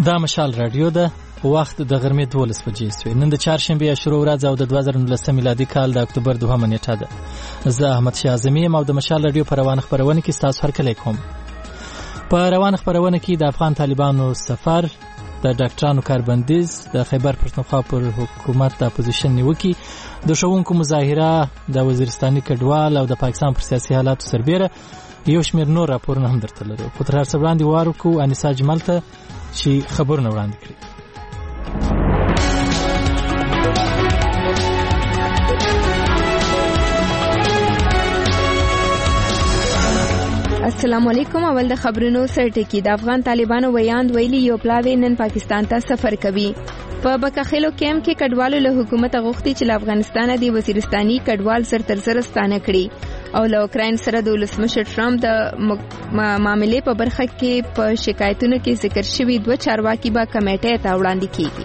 دا مشال رادیو ده. وخت د غرمې 12 بجې شوې. نن د چهارشنبې اشرو ورځ او د 2019 میلادي کال د اکتوبر 2 نیټه ده. زه احمد شاه اعظمي یم او د مشال رادیو په روان خبرونه کې ستاسو هرکلی کوم. په روان خبرونه کې د افغان طالبانو سفر، د ډاکټرانو کاربندیز، د خیبر پښتونخوا پر حکومت د اپوزیشن نیوکي، د ښوونکو مظاهره، د وزیرستاني کډوال او د پاکستان پر سیاسي حالاتو سربیره یو شمېر نور راپورونه هم درته لرو. خو تر هر څه وړاندې وار وکړو انیسا جمال ته چې خبرونه وړاندې کړي. السلام علیکم. اول د خبرونو سرټکی. د افغان طالبانو ویاند ویلي یو پلاوی نن پاکستان ته سفر کوي. په بکاخیلو کیمپ کې کډوالو له حکومت غوښتي چې له افغانستانه د وزیرستاني کډوال زر تر زر ستانه کړي او له اوکراین سره د ولسمشر ټرمپ د معاملې په برخه کې په شکایتونو کې ذکر شوي 2 چارواکي به کمیټې ته وړاندې کیږي.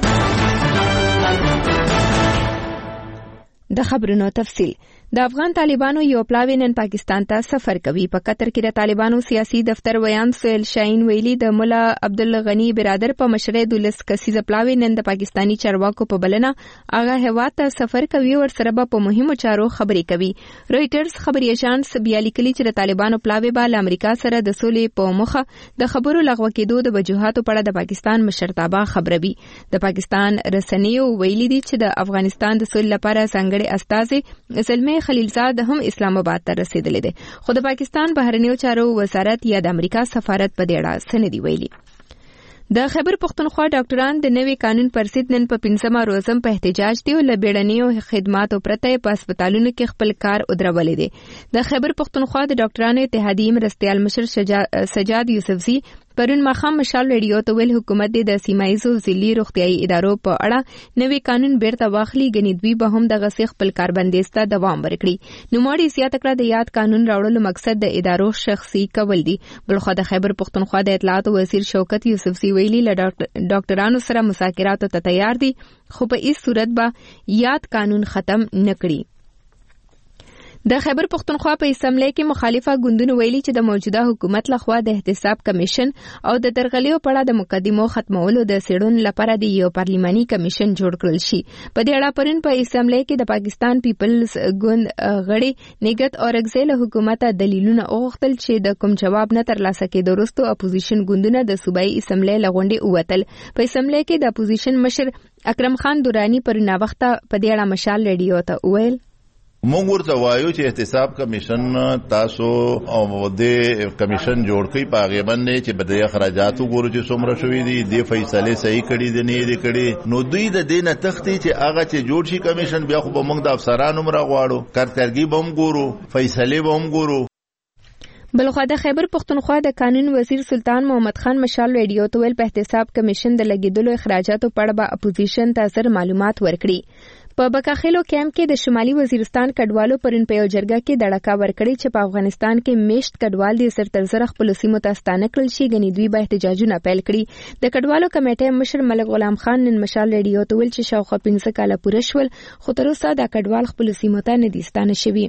د خبرونو تفصیل. د افغان طالبانو یو پلاوی نن پاکستان ته سفر کوي. په قطر کې د طالبانو سیاسي دفتر ویاند سهیل شاهین ویلي د مولا عبدالغنی برادر په مشرۍ 12 کسیزه پلاوی نن د پاکستانی چارواکو په بلنه هغه هیواد ته سفر کوي او ورسره به په مهمو چارو خبرې کوي. رویټرز خبري اژانس بیا لیکلي چې د طالبانو پلاوی به له امریکا سره د سولې په موخه د خبرو لغوه کېدو د وجوهاتو په اړه د پاکستان مشرتابه خبروي. د پاکستان رسنیو ویلي دي چې د افغانستان د سولې لپاره ځانګړي استازي زلمي خلیلزاد هم اسلام آباد ته رسیدلې ده. خو د پاکستان بهرنیو چارو وزارت یا د امریکا سفارت په دې اړه څه نه دی ویلي. د خیبر پښتونخوا ډاکټران د نوي قانون پر ضد نن په 15مه روزم په احتجاج دي او له بیړنیو خدماتو پرته په هسپتالونو کې خپل کار ودرولې دي. د خیبر پښتونخوا د ډاکټرانو اتحادیې مرستیال مشر سجاد یوسفزي پرون ماښام مشال ریډیو ته ویل حکومت د سیمایزو ضلعي روغتیايي ادارو په اړه نوي قانون بیرته واخلي، ګنې دوی به هم دغه خپل کاربندیز ته دوام ورکړي. نوموړي زیاته کړه د یاد قانون راوړلو مقصد د ادارو شخصي کول دي. بلخو د خیبر پښتونخوا د اطلاعات وزیر شوکت یوسفزي ویلي له ډاکټرانو سره مذاکراتو ته تیار دي، خو په هیڅ صورت به یاد قانون ختم نه کړي. د خیبر پښتونخوا په اسمبلی کې مخالفه ګوندونو ویلي چې د موجوده حکومت لخوا د احتساب کمیشن او د درغلیو په اړه د مقدمو ختمولو د څېړنې لپاره د یو پارلماني کمیشن جوړ کړل شي. په دې اړه پرون په اسمبلی کې د پاکستان پیپلز ګوند غړي نګت اورګزی له حکومته دلیلونه وغوښتل چې د کوم جواب نه ترلاسه کېدو وروسته اپوزیشن ګوندونه د صوبایي اسمبلی له غونډې ووتل. په اسمبلی کې د اپوزیشن مشر اکرم خان دورانی پر ناوخته په دې اړه مشال ریډیو ته وویل مونږ ورته وایو چې احتساب کمیشن تاسو او د کمیشن جوړ کړئ په هغه باندې چې بده اخراجات وګورو چې څومره شوي دي، د فیصله صحیح کړي دي نه دي کړي. نو دوی د دې نه تختی چې هغه چې جوړ شي کمیشن بیا خو به موږ د افسرانو مرا غواړو، کارکړګي به هم ګورو، فیصله به هم ګورو. بلخو د خیبر پښتونخوا د قانون وزیر سلطان محمد خان مشال ریډیو ته ویل په احتساب کمیشن د لګیدلو اخراجاتو په اړه به اپوزیشن ته زر معلومات ورکړي. په بکاخیلو کیمپ کې د شمالي وزیرستان کډوالو پرون په یو جرګه کې دړکا ورکړي چې په افغانستان کې میشت کډوال د سر تر سره خپل سیمو ته ستانه کړل شي، ګنې دوی به احتجاجونه پیل کړي. د کډوالو کمیټې مشر ملک غلام خان نن مشال ریډیو ته ویل چې شاوخوا 15 کاله پوره شول خو تر اوسه دا کډوال خپل سیمو ته نه دي ستانه شوي.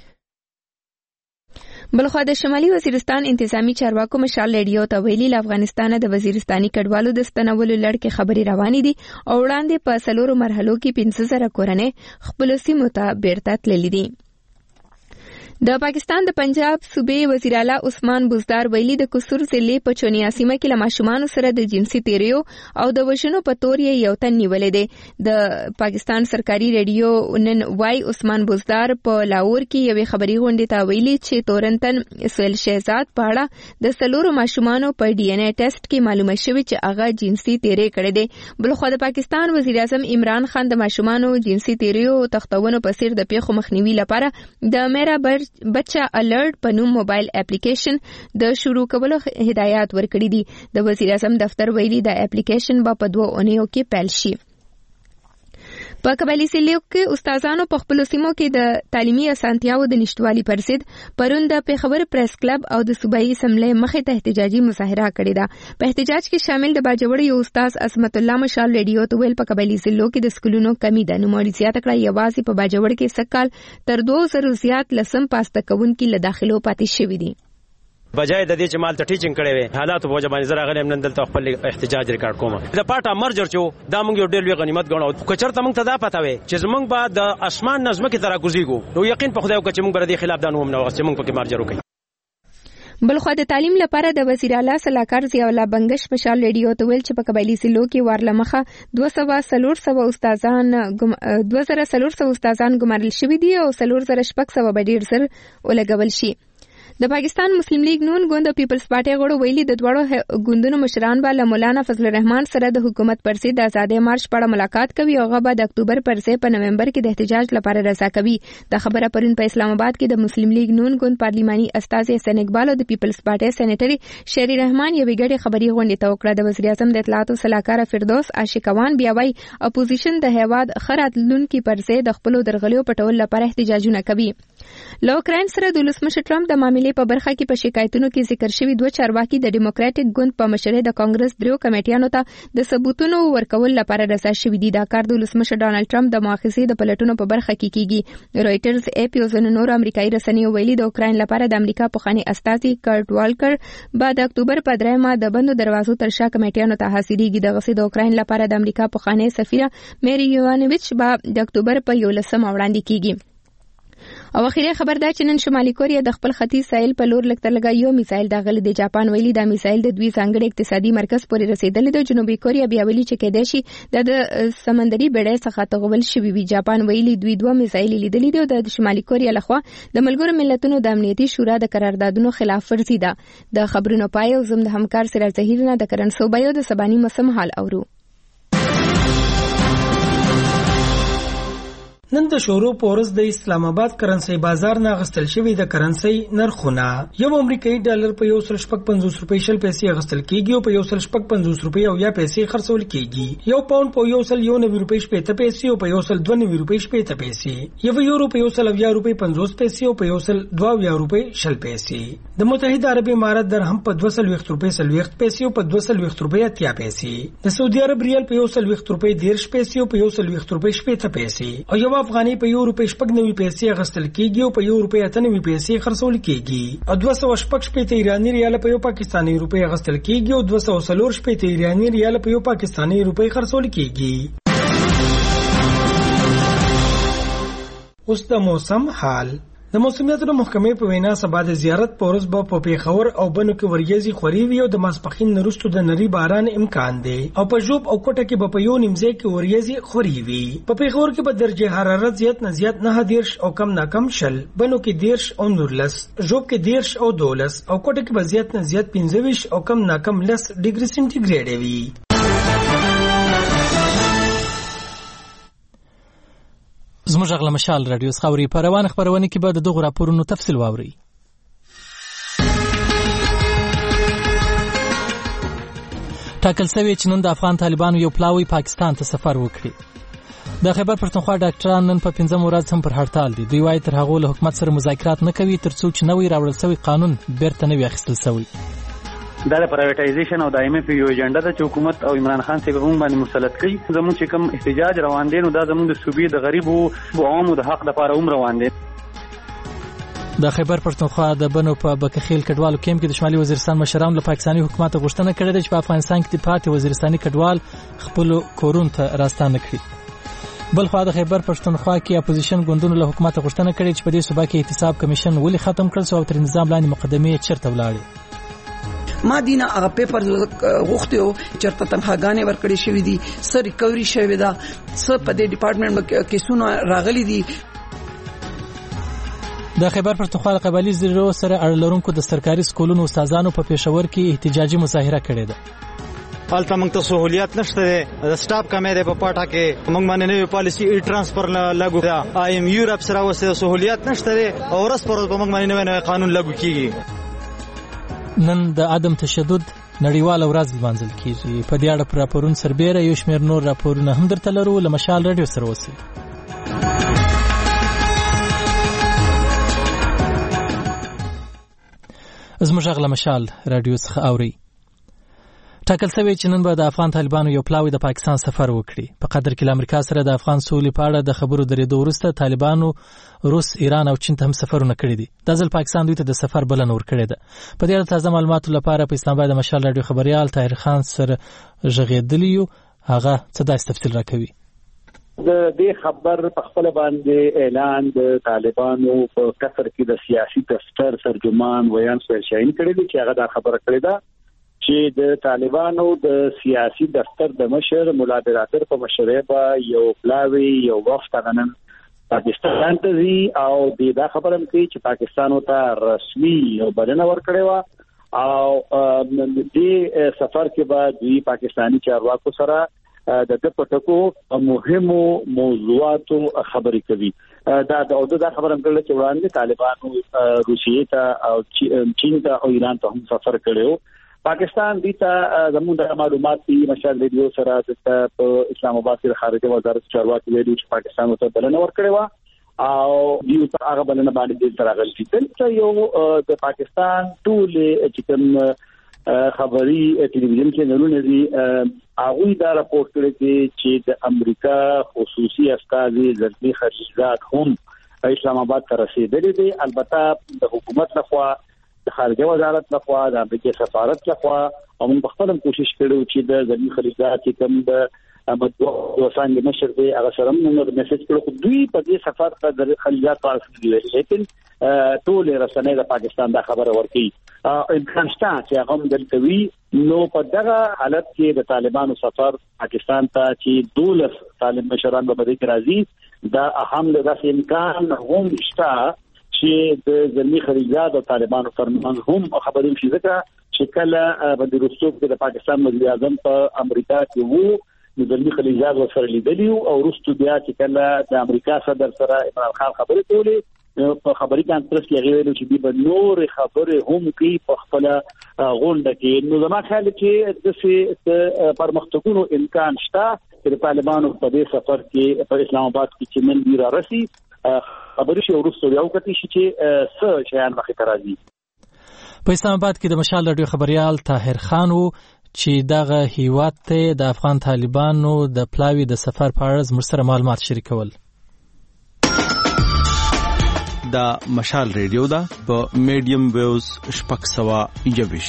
بلخو د شمالي وزیرستان انتظامی چارواکو مشال ریډیو ته ویلي له افغانستانه د وزیرستاني کډوالو د ستنولو لړ کې خبرې روانې دي او وړاندې په 4 مرحلو کې 15,000 کورنۍ خپل سیمو ته بیرته تللي دي. د پاکستان د پنجاب صوبې وزیر اعلی عثمان بزدار ویلي د قصور ضلع په چونیا سیمه کې له ماشومانو سره د جنسي تیریو او د وژنو په تور یې یو تن نیولې دی. د پاکستان سرکاري ریډیو نن وای عثمان بزدار په لاهور کې یوې خبري غونډې ته ویلي چې تورنتن سویل شهزاد په اړه د 4 ماشومانو په ډي ان اے ټیسټ کې معلومه شوې چې هغه جنسي تیری کړی دی. بلخو د پاکستان وزیر اعظم عمران خان د ماشومانو جنسي تیریو تختونو په سیر د پیښو مخنیوي لپاره د میرا بچا الرټ په نوم موبایل اپلیکیشن د شروع کولو هدایات ورکړي دي. د وزیر اعظم دفتر ویلي د اپلیکیشن په 2 اونیو کې پیل شي. په قبایلی ضلعو کې استادانو په خپل سیمو کې د تعلیمي اسانتیاو د نشټوالي پر ضد پرون د پیښور پریس کلب او د صوبایي اسمبلی مخې ته احتجاجي مظاهره کړې ده. په احتجاج کې شامل د باجوړ یو استاد عصمت الله مشال ریډیو ته ویل په قبایلی ضلعو کې د سکولونو کمی ده. نوموړي زیاته کړه یوازې په باجوړ کې سکهال تر 2000 زیات لسم پاسته کوونکي له داخلو پاتې شوي دي. بجای د دې چې مال ته ټیچینګ کړي وي حالات په وجه باندې زه راغلی نن دلته خپل احتجاج ریکارډ کوم. د پاټا مرجر چې دا موږ یو ډېر لوی غنیمت ګڼو. که چېرته موږ ته دا پته وي چې زموږ به د اسمان نه ځمکې ته راکوزېږو نو یقین په خدای وکړه چې موږ به د دې خلاف دا نوم نه واخیست چې موږ پکې مرجر وکړو. بلخوا د تعلیم لپاره د وزیر اعلی صلاحکار ضیاء الله بنگش مشال ریډیو ته ویل چې په قبایلی سیلو کې وارلمخه 2400 استادان ګمارل شوي دي او 4600 به ډیر سر ولګول شي. د پاکستان مسلم لیگ نون ګوند او پیپلز پارټي غړو ویلي د دوړو ګوندونو مشران به له مولانا فضل الرحمن سره د حکومت پر ضد د آزادۍ مارش په اړه ملاقات کوي او هغه به د اکتوبر پر ضد په نومبر کې د احتجاج لپاره رضا کوي. د خبره پرون په اسلام آباد کې د مسلم لیگ نون ګوند پارلیماني استاذ حسین اقبال او د پیپلز پارټي سېنیټري شری رحمان یو غړي خبري غونډه ته وکړه. د وزیر اعظم د اطلاعات او صلاحکار فردوس عاشقوان بیا وایي اپوزیشن د هیواد خراتلونکو پر ضد د خپل درغلیو پټول لپاره احتجاجونه کوي. له اوکراین سره د ولسمشر ټرمپ د معاملې په برخه کې په شکایتونو کې ذکر شوی دوه چارواکي د ډیموکراټک ګوند په مشرۍ د کانګرس دریو کمیټیانو ته د ثبوتونو ورکول لپاره رضا شوی دي. دا کار د ولسمشر ډانلډ ټرمپ د مؤاخذې د پلټونو په برخه کې کیږي. رويټرز اپ یو ځل نور امریکایي رسنیو ویلي د اوکراین لپاره د امریکا پخوانی استازي کرټ والکر بعد اکتوبر په 3 د بندو دروازو تر شا کمیټیانو ته حاضرېږي. د غسې د اوکراین لپاره د امریکا پخوانی سفیر میری یوانویچ به د اکتوبر په 11 وړاندې کیږي. او اخیری خبر دا چې نن شمالي کوریا د خپل ختیځ ساحل په لور لکتر لګا یو میسایل داخلي د جاپان ویلي دا میسایل د دوی ځانګړي اقتصادي مرکز پورې رسیدلی د جنوبي کوریا بیا ویلي چې کېدای شي د سمندري بېړۍ څخه تغول شوی وي. جاپان ویلي دوی دوه میسایل لیدلي دي او د شمالي کوریا لخوا د ملګرو ملتونو د امنیتي شورا د قراردادونو خلاف ورزي ده. د خبرونو پای او زم د همکار سراج ظهیر نه د کرن صوبایو د سباني موسم حال اورو. نن د شورو پورز د اسلام آباد کرنسي بازار نه غستل شوی د کرنسي نرخونه یو امریکایي ډالر په 1.55 روپۍ شل پیسې غستل کیږي او په 1.55 روپۍ او یا پیسې خرڅول کیږي. یو پاوند په 1.90 روپۍ شپږ پیسې او په 1.92 روپۍ شپږ پیسې یو یورو په 1.90 روپۍ 50 پیسې او په 1.22 روپۍ شل پیسې. د متحده عرب امارات درهم په 220 روپۍ 30 پیسې او په 220 روپۍ 80 پیسې. د سعودي عرب ریال په 120 روپۍ 10 پیسې او په 120 روپۍ 70 پیسې او یو افغاني په 1 روپۍ 90 پیسې غستل کیږي او په 1 روپۍ 98 پیسې خرڅول کیږي او 215 ایرانی ریال په 1 پاکستاني روپۍ غستل کیږي او 240 ایرانی ریال په 1 پاکستاني روپۍ خرڅول کیږي. اوس د موسم حال. د موسمیاتو محکمې په وینا سبا د زیارت پورز په پیښور او بنو کې وریځي خوري وي او د ماسپخین نرستو د نری باران امکان دی او په جوب او کوټه کې په یو نیمځای کې وریځي خوري وي. په پیښور کې به درجه حرارت زیات نه زیات 9 او کم نه کم 10، بنو کې 10 او 19، جوب کې 10 او 12 او کوټه کې به زیات نه زیات 15 او کم نه کم 10 ډیګري سنټیګریډ وي. زموږ غږ له مشال رادیو څخه اوري. په روانه خپرونه کې به د دغو راپورونو تفصیل واورئ. ټاکل شوی چې نن د افغان طالبانو یو پلاوی پاکستان ته سفر وکړي. د خیبر پښتونخوا ډاکټران نن په 5 ورځ هم پر هړتال دي. دوی وايي تر هغه له حکومت سره مذاکرات نه کوي ترڅو چې نوې راوړل شوی قانون بیرته نه وي اخیستل شوی. دا د پرایویټایزیشن او د IMF یو ایجنډا د حکومت او عمران خان څخه هم باندې مسلط کړي. زموږ چې کوم احتجاج روان دي نو دا زموږ د صوبې د غریبو او عوامو د حق لپاره هم روان دي. د خیبر پښتونخوا د بنو په بکخیل کډوالو کیمپ کې د شمالي وزیرستان مشرانو له پاکستاني حکومت غوښتنه کړې ده چې په افغانستان کې د پاتې وزیرستاني کډوال خپل کورونو ته راستانه کړي. بل خو د خیبر پښتونخوا کې اپوزیشن ګوندونو له حکومت غوښتنه کړې چې په دې صوبه کې احتساب کمیشن ولې ختم کړل او تر نظام لاندې مقدمې چیرته ولاړې. ما دینا هغه پیپر غوښتو چرته تنخواګانې ورکړې شوې دي، سر ریکوري شوې ده، څه په دې ډپارټمنټ کې کیسونه راغلي دي. د خیبر پښتونخوا د قبایلي زیرو سره اړه لرونکو د سرکاري سکولونو استادانو په پېښور کې احتجاجي مظاهره کړې ده. حالته موږ ته سہولیت نشته ده، د سټاف کمې ده په پټه کې، موږ باندې نوې پالیسی ای ټرانسفر لاګو ده، ایم یورپ سره وسه سہولیت نشته ده او ورځ پر ورځ موږ باندې نوې قانون لاګو کیږي. نن د عدم تشدد نړیواله ورځ لمانځل کیږي. په دې اړه پر راپورونو سربېره یو شمېر نور راپورونه هم درته لرو. له مشال رادیو سره اوسئ. زموږ غږ له مشال رادیو څخه اورئ. ټاکل شوی چې نن به د افغان طالبانو یو پلاوی د پاکستان سفر وکړي. په قدر کې له امریکا سره د افغان سولې په اړه د خبرو درېدو وروسته طالبانو روس، ایران او چین ته هم سفرونه کړي دي. دا ځل پاکستان دوی ته د سفر بلنه ورکړې ده. په دې اړه تازه معلوماتو لپاره په اسلام آباد د مشال رادیو خبريال طاهر خان سره غږېدلی یو. هغه څه داسې تفصیل راکوي. د دې خبر په خپل باندې اعلان د طالبانو په قصر کې د سیاسي دفتر ترجمان ویان سویل شاهین کړی دی چې هغه دا خبره کړې ده چې د طالبانو د سیاسي دفتر د مشر مولا برادر په مشرۍ به یو پلاوی یو وخت غنن پاکستان ته ځي او دا خبره کوي چې پاکستان ته رسمي یو بلنه ورکړې و او د سفر کې به دوی پاکستانی چارواکو سره د پټکو مهمو موضوعاتو خبرې کوي. دا خبره کړل چې وړاندې طالبانو روسیې ته او چین ته او ایران ته هم سفر کړو. پاکستان دیتا زموږ د معلومات په مشال ریډیو سره د اسلام آباد کې خارجه وزارت چارواکي ویلي چې پاکستان ته بلنه ورکړې و او دیو ته هغه بلنه باندې د سره غلطي دلته یو د پاکستان ټول چې کوم خبري ټلویزیون چینلونه دي هغه دا راپورټ کړی چې د امریکا خصوصي استازي زلمی خلیلزاد هم اسلام آباد ته رسیدلی دي. البته د حکومت لخوا د خارجه وزارت لخوا د امریکا سفارت لخوا او موږ خپل کوشش کړو چې د زلمی خلیلزاد چې کوم د مدوسان د مشر دی هغه سره موږ د میسج کړو دوی په دې سفر ته د خلیلزاد په اړه دی لیکن ټول رسنۍ د پاکستان دا خبره ورکړي امکان شته چې هغه دلته وي. نو په دغه حالت کې د طالبانو سفر پاکستان ته چې 12 طالب مشران به د راځي دا اهم د امکان هم شته چې د زلمی خلیلزاد او طالبانو ترمنځ هم خبرې شي ځکه چې کله په رسوب کې د پاکستان وزیر اعظم په امریکا کې وو د زلمی خلیلزاد سره لیدلی او وروسته بیا چې کله د امریکا صدر سره عمران خان خبرې کولې په خبري کانفرنس کې غوښتل چې د نور خبرې هم کوي په خپل غونډه کې. نو زما خیال چې د پرمختګونو امکان شته چې طالبانو په دې سفر کې په اسلام آباد کې چې نن را رسي خبرې شي ورسره یو کتي چې څه شیان مخې ته راځي. په اسلام آباد کې د مشال رادیو خبريال طاهر خان وو چې دغه هیواد ته د افغان طالبانو د پلاوی د سفر په اړه مرسته معلومات شریکول. دا مشال ریډیو دا په میډیم ویوز شپږ سوه یویش.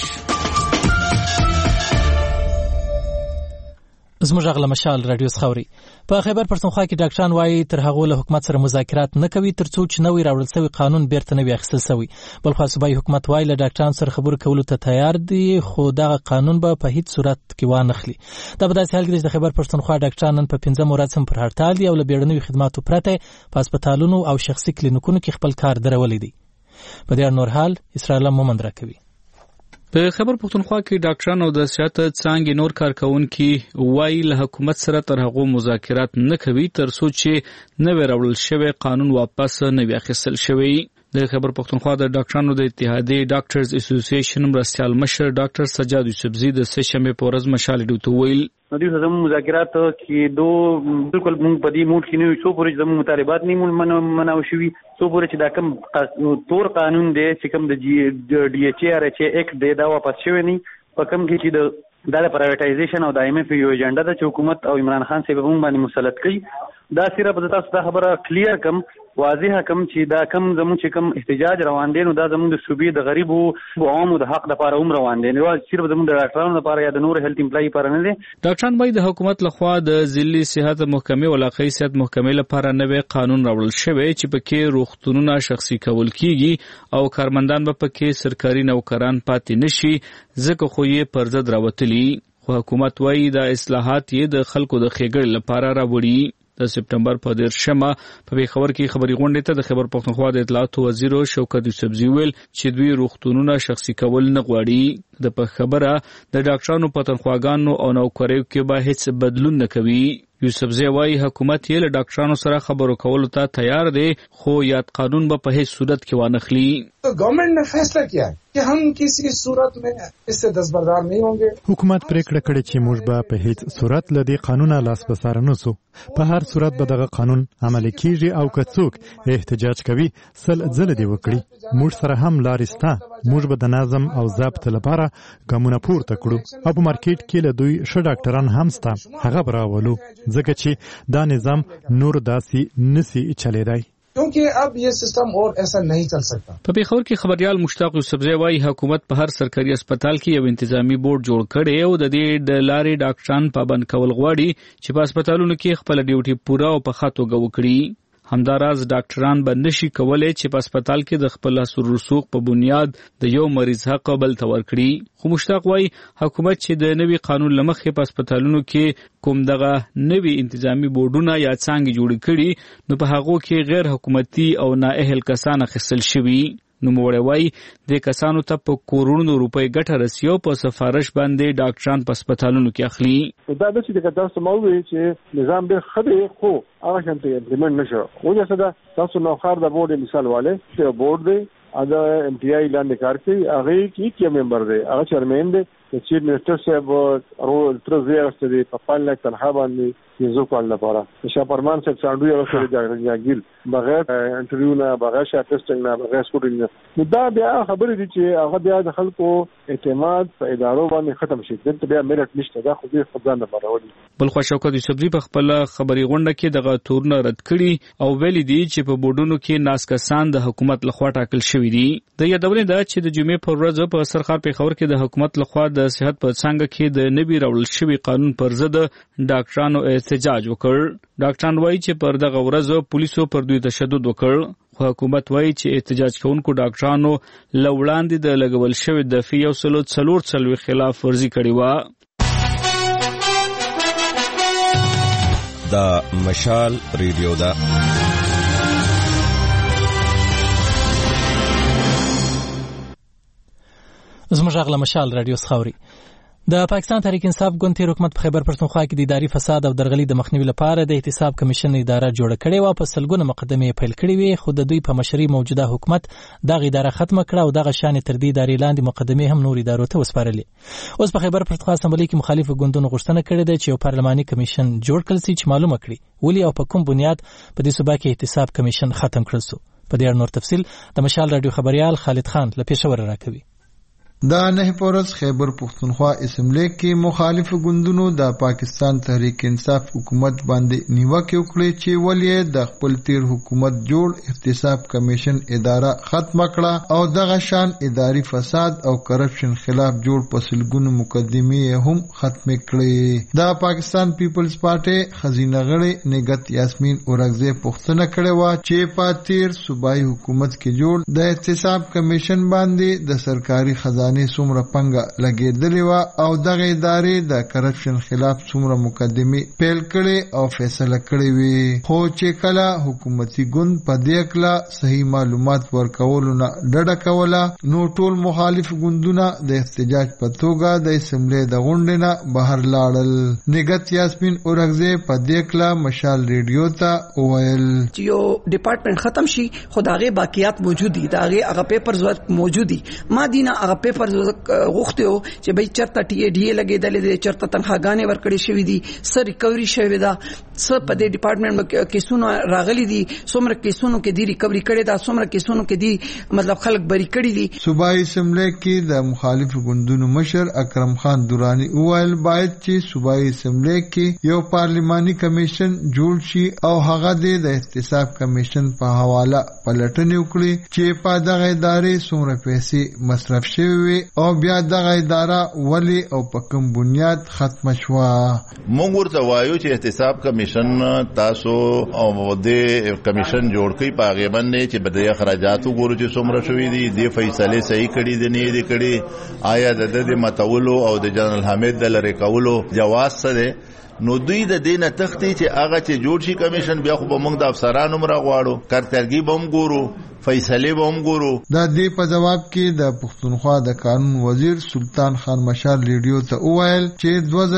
زموږ غل مشال رادیو خوري په خیبر پښتونخوا کې ډاکټران وايي تر هغه له حکومت سره مذاکرات نه کوي ترڅو چې نوې راوړل شوی قانون بیرته نه اخیستل شوی. بل خو صوبایي حکومت وايي له ډاکټرانو سره خبرو کولو ته تیار دي خو دغه قانون به په هیڅ صورت کې وانخلي. دا په داسې حال کې چې د خیبر پښتونخوا ډاکټران نن په 15 ورځ هم پر هړتال دي او له بیړنیو خدماتو پرته په هسپتالونو او شخصي کلینیکونو کې خپل کار درولې دي. په دې نور حال اسرائیل مومند راکوي. په خبر پښتونخوا کې ډاکټران او د صحت څانګې نور کارکونکي وایي له حکومت سره تر هغه مذاکرات نه کوي تر څو چې نوې راوړل شوی قانون واپس نه اخیستل شوی. د خبر پښتونخوا د ډاکټرانو د اتحادیې ډاکټرز اسوسییشن مرستیال مشر ډاکټر سجاد یوسفزي د سشنبه په ورځ مشال ډیوټو ویل دوی زموږ مذاکرات کې بالکل موږ په دې موډ کې نه یو څو پورې زموږ مطالبات نه مناو شوي څو پورې چې دا کوم تور قانون دی چې کوم د ډي ایچ ار ایچ ایکټ دی دا واپس شوی نه په کوم کې چې د پرایویټایزیشن او د ایم ایف یو ایجنډا د حکومت او عمران خان صاحب هم باندې مسلط کړي دا صرف د تاسو د خبره کلیر کم واضحه کم چې دا کم زموږ چې کم احتجاج روان دي نو دا زموږ د صوبې د غریبو او عامو د حق لپاره هم روان دي نو صرف زموږ د ډاکټرانو لپاره یا د نور هیلث امپلای لپاره نه دي. ډاکټران باید د حکومت لخوا د ضلعي صحت محکمې او علاقايي صحت محکمې لپاره نوې قانون راوړل شوی چې پکې روغتونونه شخصي کول کیږي او کارمندان به پکې سرکاري نوکران پاتې نشي ځکه خو یې پر ضد راوتلي. خو حکومت وايي دا اصلاحات یې د خلکو د ښېګړې لپاره راوړي. د سپټمبر په 13مه په پیښور کې خبري غونډې ته د خبر پښتونخوا د اطلاعات وزیر شوکت یوسفزي ویل چې دوی روغتونونه شخصي کول نه غواړي. د په خبره د ډاکټرانو په تنخواګانو او نوکریو کې به هیڅ بدلون نه کوي. یوسفزي وايي حکومت یې له ډاکټرانو سره خبرو کولو ته تیار دی خو یاد قانون به په هیڅ صورت کې وانخلي. तो गवर्नमेंट ने फैसला किया कि हम किसी सूरत में इससे दस्तबरदार नहीं होंगे. حکومت پریکړه کړې چې موږ به په هیڅ صورت له دې قانونه لاس بساره نسو. په هر صورت به دغه قانون عملي کیږي او که څوک احتجاج کوي سل ځله دې وکړي. موږ سره هم لارې شته. موږ به د نظم او ضبط لپاره ګامونه پورته کړو او په مارکیټ کې له دوی ښه ډاکټران هم شته. هغه به راولو ځکه چې دا نظام نور داسې نسی چلیدای. क्योंकि अब ये सिस्टम और ऐसा नहीं चल सकता. په پیښور کې خبريال مشتاق یوسفزی وايي حکومت په هر سرکاري هسپتال کې یو انتظامی بورډ جوړ کړي او د دې د لارې ډاکټران پابند کول غواړي چې په هسپتالونو کې خپل ډیوټي پوره او په خاطو غو کړي. همداراز ډاکټران باندې شي کولای چې په هسپتال کې د خپل رسوخ په بنیاد د یو مریض حق بل تور کړي. خو مشتاق وايي حکومت چې د نوي قانون لمخې په هسپتالونو کې کوم دغه نوي انتظامی بورډونه یا څنګه جوړ کړي نو په هغه کې غیر حکومتي او نااهل کسان خصل شوي. نو موړوي د کسانو ته په کورونو روپۍ ګټه رسیو په سفارش باندې ډاکټران په هسپتالونو کې اخلي. دا د چې تاسو مووي چې نظام به خدای خو هغه شانته امپلیمنٹ نشو. وجه څه ده تاسو نو خار د بورډ مثال والے چې بورډ دی ادا ام ټي آی لاندې کار کوي هغه کې ممبر دی هغه چیرمن دی چې منسٹر صاحب تر زیات ستدي په 5 لک تنخواه باندې یزو کول لپاره شاپرمان صاحب ساندوی او سره جاګیل بغیر انټرویو نه بغیر شا ټیسټینګ نه بغیر سکوټینګ نه دا بیا خبرې دي چې هغه بیا د خلکو اعتماد په ادارو باندې ختم شي دلته بیا میرټ نشته دا خو دې خدای نه پرولي. بل خو شوکت یوسفزی په خپل خبري غونډه کې دغه تورنه رد کړي او ویلي دي چې په بورډونو کې ناس کسان د حکومت لخوا ټاکل شوی دي. د یادونه ده چې د جمعې پر ورځ په سرخار پیښور کې د حکومت لخوا د صحت په څنګه کې د نوي راوړل شوی قانون پر ضد ډاکټرانو احتجاج وکړ. ډاکټران وایي چې پر دغه ورځ پولیسو پر دوی تشدد وکړ. خو حکومت وایي چې احتجاج کوونکو ډاکټرانو لوړاندې د لګول شوی د فی 144 خلاف ورزي کړې و. دا مشال ریډیو دا زموږ غلا مشال رادیو سخاوري. د پاکستان تحریک انصاف ګوند تیر حکومت په خیبر پښتونخوا کې د اداري فساد او درغلي د مخنیوي لپاره د احتساب کمیشن اداره جوړ کړې و. په سلګونه مقدمې پیل کړې وي خو د دوی په مشرۍ موجوده حکومت دغه اداره ختمه کړه او دغه شان تر دې ادارې لاندې مقدمې هم نور ادارو ته وسپارلې. اوس په خیبر پښتونخوا اسمبلی کې مخالف ګوندونو غوښتنه کړې ده چې یو پارلماني کمیشن جوړ کړي چې معلومه کړي ولې او په کوم بنیاد په دې صوبه کې احتساب کمیشن ختم کړل سو. په دې اړه نور تفصیل د مشال رادیو خبريال خالد خان له پېښور راکوي. دا نه پورس خیبر پښتونخوا اسمبلی کې مخالف ګوندونو د پاکستان تحریک انصاف حکومت باندې نیوکه وکړه چې ولې د خپل تیر حکومت جوړ احتساب کمیشن اداره ختم کړه او دغه شان اداري فساد او کرپشن خلاف جوړ پسلګونو مقدمې هم ختم کړې. د پاکستان پیپلز پارټي خزینه غړي نګت یاسمین اورغزی پوښتنه کړې و چې په تیر صوبایي حکومت کې جوړ د احتساب کمیشن باندې د سرکاري خزانه څومره پنګه لګېدلې و او دغه ادارې د کرپشن خلاف څومره مقدمې پیل کړي او فیصله کړې وي. خو چې کله حکومتي ګوند په دې کله صحیح معلومات ورکولو نه ډډه کوله نو ټول مخالف ګوندونه د احتجاج په توګه د اسمبلی د غونډې نه بهر لاړل. نګت یاسمین اورغزی په دې کله مشال ریډیو ته وویل چې یو ډپارټمنټ ختم شي خو دغه باقیات موجود دي دغه پیپرز موجود دي. ما دینه هغه پیپر غوښتو چې به چرته ټي ډي لګیدل دي چرته تنخواګانې ورکړې شوې دي سر ریکوري شوې ده څه په دې ډپارټمنټ کې سونو راغلي دي څومره کیسونو کې دي ریکوري کړي دا څومره کیسونو کې دي مطلب خلک بری کړي دي. صوبایي اسمبلی کې د مخالف ګوندونو مشر اکرم خان دورانی وویل باید چې صوبایي اسمبلی کې یو پارلماني کمیشن جوړ شي او هغه د احتساب کمیشن په حواله پلټنې وکړي چې په دغه ادارې څومره پیسې مصرف شوی او بیا دغه اداره ولی او په کوم بنیاد ختم شوه. موږ ورته وایو چې احتساب کمیشن تاسو او د کمیشن جوړ کړي په هغه باندې چې بدایي اخراجات وګورو چې څومره شوي دي د فیصله صحیح کړي دي نه دي کړي آیا د متولو او د جنرال حمید د لری کولو جواز څه دی. نو دوی د دینه تختی چې هغه چې جوړ شي کمیشن بیا خو به موږ د افسرانو مرا غواړو کارکړګي بم ګورو فیصله به هم ګورو. د دې په جواب کې د پښتونخوا د قانون وزیر سلطان خان مشال ریډیو ته وویل چې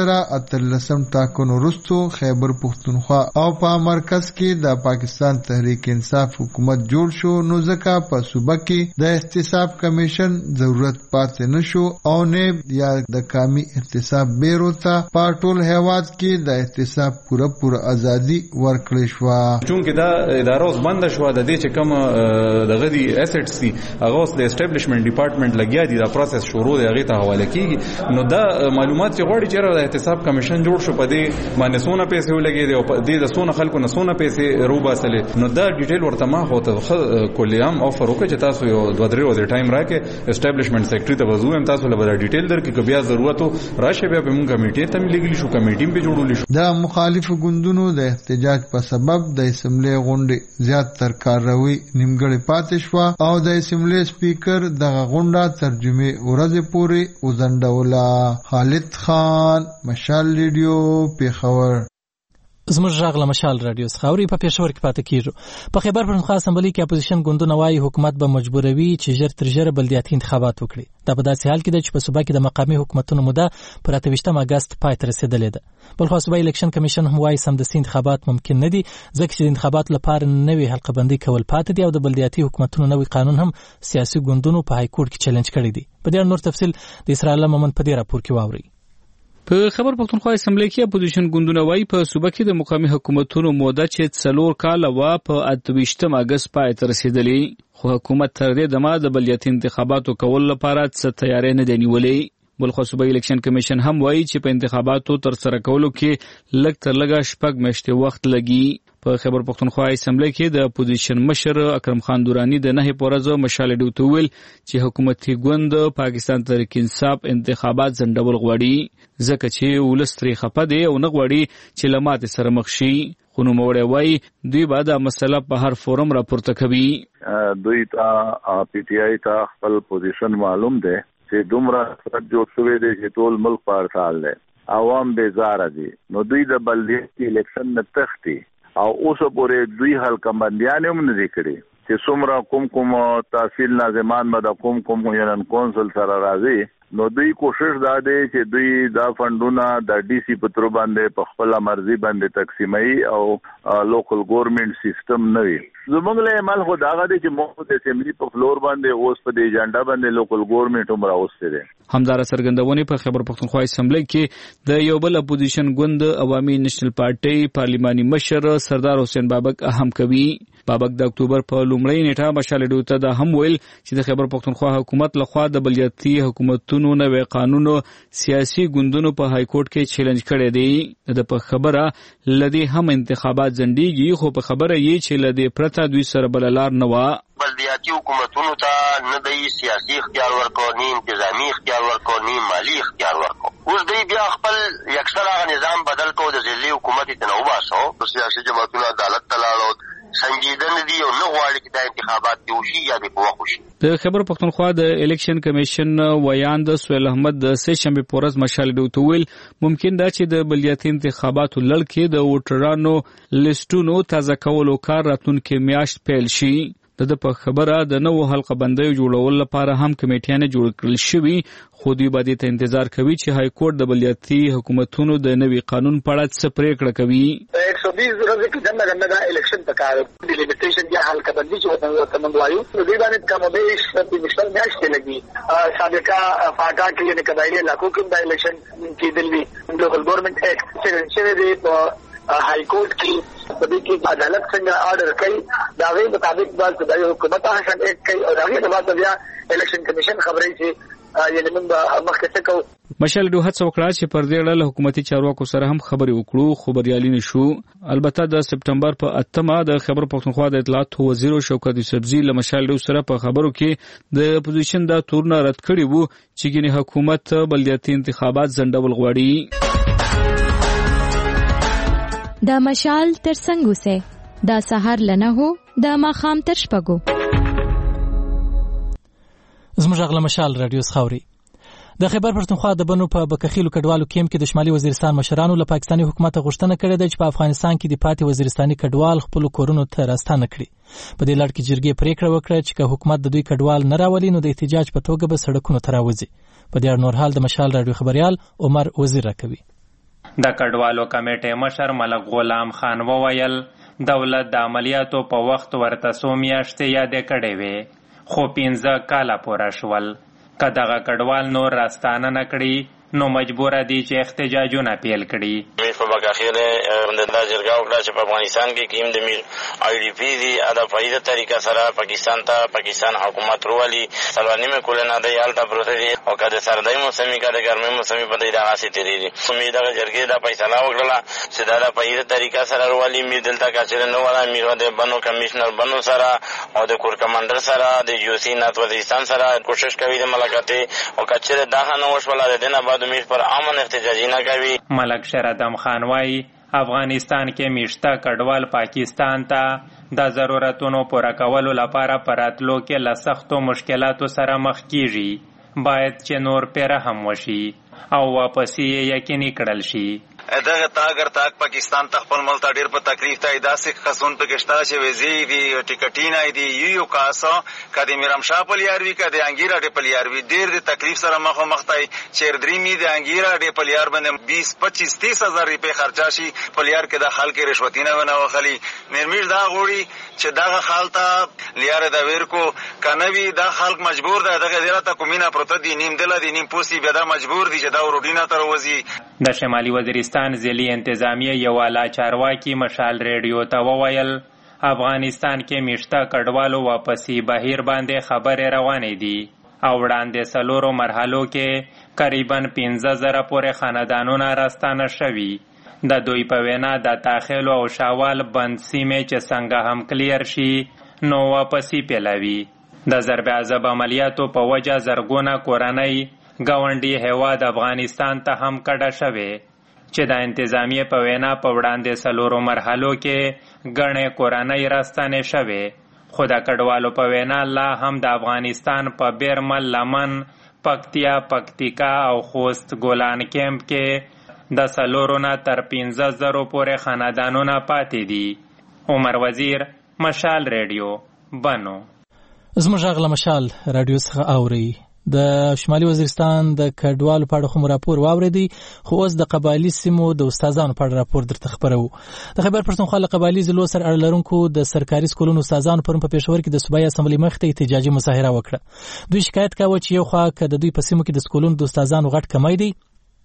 2013 ټاکنو وروسته خیبر پښتونخوا او په مرکز کې د پاکستان تحریک انصاف حکومت جوړ شو، نو ځکه په صوبه کې د احتساب کمیشن ضرورت پاتې نشو او نه یا د قومي احتساب بیرو ته په ټول هیواد کې د احتساب پوره ازادي ورکړې شو. چونکه دا اداره اوس بند شو، د دې چې کوم دغه دی اسټس دي هغه اوس د اسټابلیشمنت ډپارټمنټ لګیا دي، دا پروسس شروع دی، هغه ته حواله کیږي. نو دا معلومات چې غواړي چې د احتساب کمیشن جوړ شو، په دې باندې سونه پیسې ولګي دي او په دې د سونه خلکو نه سونه پیسې روباسلې. نو دا ډیټیل ورته ما هوته کلیام اوفر وکړي چې تاسو یو 2-3 ورځې ټایم راکې اسټابلیشمنت سیکریټری ته وځو، هم تاسو له ډیټیل درکې که بیا ضرورت راشه بیا به موږ کمیټې ته لګلی شو، کمیټې به جوړول شو. د مخالفو ګوندونو د احتجاج په سبب د اسمبلی غونډې زیات تر کاروي نیمګړې پاتې شو او د اسمبلی سپیکر دغه غونډه ترجمه ورځې پورې وزندوله. خالد خان، مشال ریډیو، پیښور. زموږ غږ له مشال رادیو څخه اوري. په پېښور کې پاتې کیږو. په خیبر پښتونخوا اسمبلی کې اپوزیشن ګوندونه وايي حکومت به مجبوروي چې ژر تر ژره بلدیاتي انتخابات وکړي. دا په داسې حال کې ده چې په صوبه کې د مقامي حکومتونو موده پر 28 اگست پای ته رسیدلې ده. بلخو صوبایي الیکشن کمیشن هم وايي سمدستي انتخابات ممکن نه دي، ځکه چې د انتخاباتو لپاره نوې حلقه بندي کول پاتې دي او د بلدیاتي حکومتونو نوې قانون هم سیاسي ګوندونو په های کورټ کې چیلنج کړی دی. په دې اړه نور تفصیل د اسرائیل مومن په دې راپور کې واوري. په خبر پښتونخوا اسمبلی کې اپوزیشن ګوندونه وايي په صوبه کې د مقامي حکومتونو موده چې 4 کاله وا په 28 اگست پای ته رسیدلې، خو حکومت تر دې دمه د بلدیاتي انتخاباتو کول لپاره څه تیاری نه دی نیولې. بلخو صوبایي الیکشن کمیشن هم وايي چې په انتخاباتو تر سره کولو کې لږ تر لږه 6 میاشتې وخت لګي. په خبر پښتونخوا اسمبلی کې د اپوزیشن مشر اکرم خان دورانی د 9 پورزو مشال ډیوټ ویل چې حکومتي ګوند پاکستان تحریک انصاف انتخابات ځنډول غواړي، ځکه چې ولستري خپه دي او نه غواړي چې لمات سره مخ شي. خو نو موړی وایي دوی به دا مسله په هر فورم راپورته کوي. دوی ته پی ټی آی ته خپل پوزیشن معلوم دی چې دومره سره جوړ شوی دی چې ټول ملک په ارسال دی، عوام بیزار دي. نو دوی د بلدیاتي الیکشن نه تختی او اوس پورې دوی حلقه بندیان هم نه دي کړي چې څومره کوم تحصیل ناظمان به د کوم یونین کونسل سره راځي. نو دوی کوشش دا دی چې دوی دا فندونه د ډي سي په تر باندې په خپل مرزي باندې تقسیمي او لوکل ګورنمنت سیستم نه وي. زموږ له عمل خو دا غواړي چې موږ د اسمبلی په فلور باندې اوس په دې ایجنډا باندې لوکل ګورنمنت هم راوستي دي. همدار سرګندونې په خبر پښتونخوا اسمبلی کې د یو بل اپوزیشن ګوند عوامي نېشنل پارټي پارلیماني مشر سردار حسین بابک اهم کوي. بابک د اکتوبر په لومړۍ نیټه مشال ډیوټ ته هم ویل چې د خبر پښتونخوا حکومت لخوا د بلدیاتي حکومتونو نوې قانونو سیاسي ګوندونو په های کورټ کې چیلنج کړی دی. د په خبره لدی هم انتخابات ځنډيږي، خو په خبره یې چې لدی پرته دوی سره بل لار نه و. بلدیاتي حکومتونو ته نه د سیاسي اختیار ورکو، نه انتظامی اختیار ورکو، نه مالی اختیار ورکو. اوس دوی بیا خپل یکسره نظام بدل کو، د ځلې حکومت ته نو باسو. سیاسي جماعتونو عدالت ته لاړو، سنجیدن دي او نه غواړي چې د انتخابات دی وشي یا د په وخت شي. د خبر پښتونخوا د الیکشن کمیشن ویاند سویل احمد د سه شنبه پورز مشال ډیوټ ویل ممکن دا چې د بلدیاتي انتخاباتو لړ کې د ووټرانو لیستونو تازه کولو کار راتلونکي میاشت پیل شي. د په خبره د نوو حلقه بندیو جوړول لپاره هم کمیټیانه جوړ کړل شوی، خو دوی باندې ته انتظار کوي چې های کورټ د بلدیاتي حکومتونو د نوي قانون په اړه څه پریکړه کوي. 120 ورځې کې دغه د الیکشن په کار د لیمیټیشن یا حلقه بندي چې وته موږ وایو دوی باندې کوم به په مشتل میاشتې لګي. سابقا فاټا کې نه قبایلی علاقو کې د الیکشن کې دلوي لوکل ګورنمنت ایکټ چې دی په های کورټ کې په دې کې عدالت څنګه آرډر کوي دا غي مطابق باز د حکومت حسن ایک کوي او هغه د بعد بیا الیکشن کمیشن خبرې چې یعنی موږ مخکې څه کوو. مشال ډیوټ هڅه وکړه چې پر دې اړه حکومتي چارواکو سره هم خبرې وکړو، خو بریالي نشو. البته د سپټمبر په 8مه د خبر پښتونخوا د اطلاعات وزیر شوکت یوسفزي له مشال ډیوټ سره په خبرو کې د اپوزیشن دا تورونه رد کړي وو چې ګینه حکومت بلدیاتي انتخابات ځنډول غواړي. دا مشال تر څنګه سه دا سحر لنه هو دا ماخام تر شپګو. زموږ غل مشال رادیو خاوري د خیبر پښتونخوا د بنو په بکخیلو کډوالو کیمپ کې د شمالي وزیرستان مشرانو له پاکستاني حکومت غوښتنه کړې ده چې په افغانستان کې د پاتې وزیرستاني کډوال خپل کورونو ته راستانه کړي. په دې لړ کې جرګې پریکړه وکړه چې که حکومت د دوی کډوال نه راولي نو د احتجاج په توګه به سړکونو ته راوځي. په دې اړه نور حال د مشال رادیو خبريال عمر وزیر راکوي. د کډوالو کمیټې مشر ملک غلام خان وویل دولت د عملیاتو په وخت ورته څو میاشتې یادې کړې وې خو 15 کاله پوره شول. که دغه کډوال نور راستانه نه کړي نو مجبور دي چې احتجاجونه پیل کړي. میر په بکاخیل د جرګه وکړه چې په افغانستان کې کیم د میر آی ډی پی دی ادا فایده طریقه سره پاکستان حکومت روالي سلوانیمه کولنه د یالتا پروسه دی او کده سردای موسمي کده ګرمي موسمي په دې راغاسي تیری دي. امید ده جرګه د فیصله وکړه چې دا د فایده طریقه سره روالي میر دلته کاچره نو ولا میر د بنو کمشنر بنو سره او د کور کمانډر سره د یوسی نات وزیرستان سره کوشش کوي د ملاقات او کاچره دا نه وشوله د دینه میر پر امن احتجاجی نه کوي. ملک شردم خان وايي افغانستان کې میشته کډوال پاکستان ته د ضرورتونو پوره کولو لپاره پراتلو کې له سختو مشکلاتو سره مخ کیږي. باید چې نور پیره هم وشي او واپسی یقیني کړل شي. دغه تاګر تاک پاکستان ته خپل ملک ډیر په تکلیف ته داسې قصون په کېشتا چې ویزې دي ټیکټینا دي یو کاسو کدي میرم شاه پلیاروي کدي انګیرا ډی پلیاروي ډیر د تکلیف سره مخ تای چیر درېمی د انګیرا ډی پلیار باندې 20-25-30 هزار روپے خرچا شي پلیار کې د خلک رشوتینه ونه وخلی مرمیر دا غوړي چې دغه حالت لیار د ورکو کنوي دا خلک مجبور ده دغه ډیره کومینه پروت دي نیم دل دي نیم پوسی به دا مجبور دي چې دا روډینا تر وځي. د شمالي وزیرستان ضلعي انتظامیه یو اعلی چارواکي مشال ریډیو ته وویل افغانستان کې میشته کډوالو واپسی بهیر باندې خبرې روانې دي او وړاندې 4 مرحلو کې قریبا 15,000 پورې خاندانونه راستانه شوي. د دوی په وینا د تاخیل او شاوال بند سیمې چې څنګه هم کلیر شي نو واپسی پیلوي. د ضرب عذاب عملیاتو په وجه زرګونه کورنۍ ګاونډي هیواد افغانستان ته هم کډه شوي چې د انتظامیه په وینا په وړاندې 4 مرحلو کې ګڼې کورنۍ راستانې شوي. خو د کډوالو په وینا لا هم د افغانستان په بیرمل لمن پکتیا پکتیکا او خوست ګولان کیمپ کې د 4 نه تر 15,000 پورې خاندانونه پاتې دي. عمر وزیر مشال ریډیو بنو. زموږ غږ له مشال رادیو څخه اوري. د شمالي وزیرستان د کډوالو په اړه کوم راپور واوریدي خو اوس د قبایلی سیمو د استادانو په اړه راپور درته خبرو. د خیبر پښتونخوا له قبایلی ضلعو سره اړه لرونکو د سرکاري سکولونو استادانو پرون په پېښور کې د صوبایي اسمبلی مخ ته احتجاجي مظاهره وکړه. دوی شکایت کاوه چې یو خوا که د دوی په سیمو کې د سکولونو د استادانو غټ کمی دی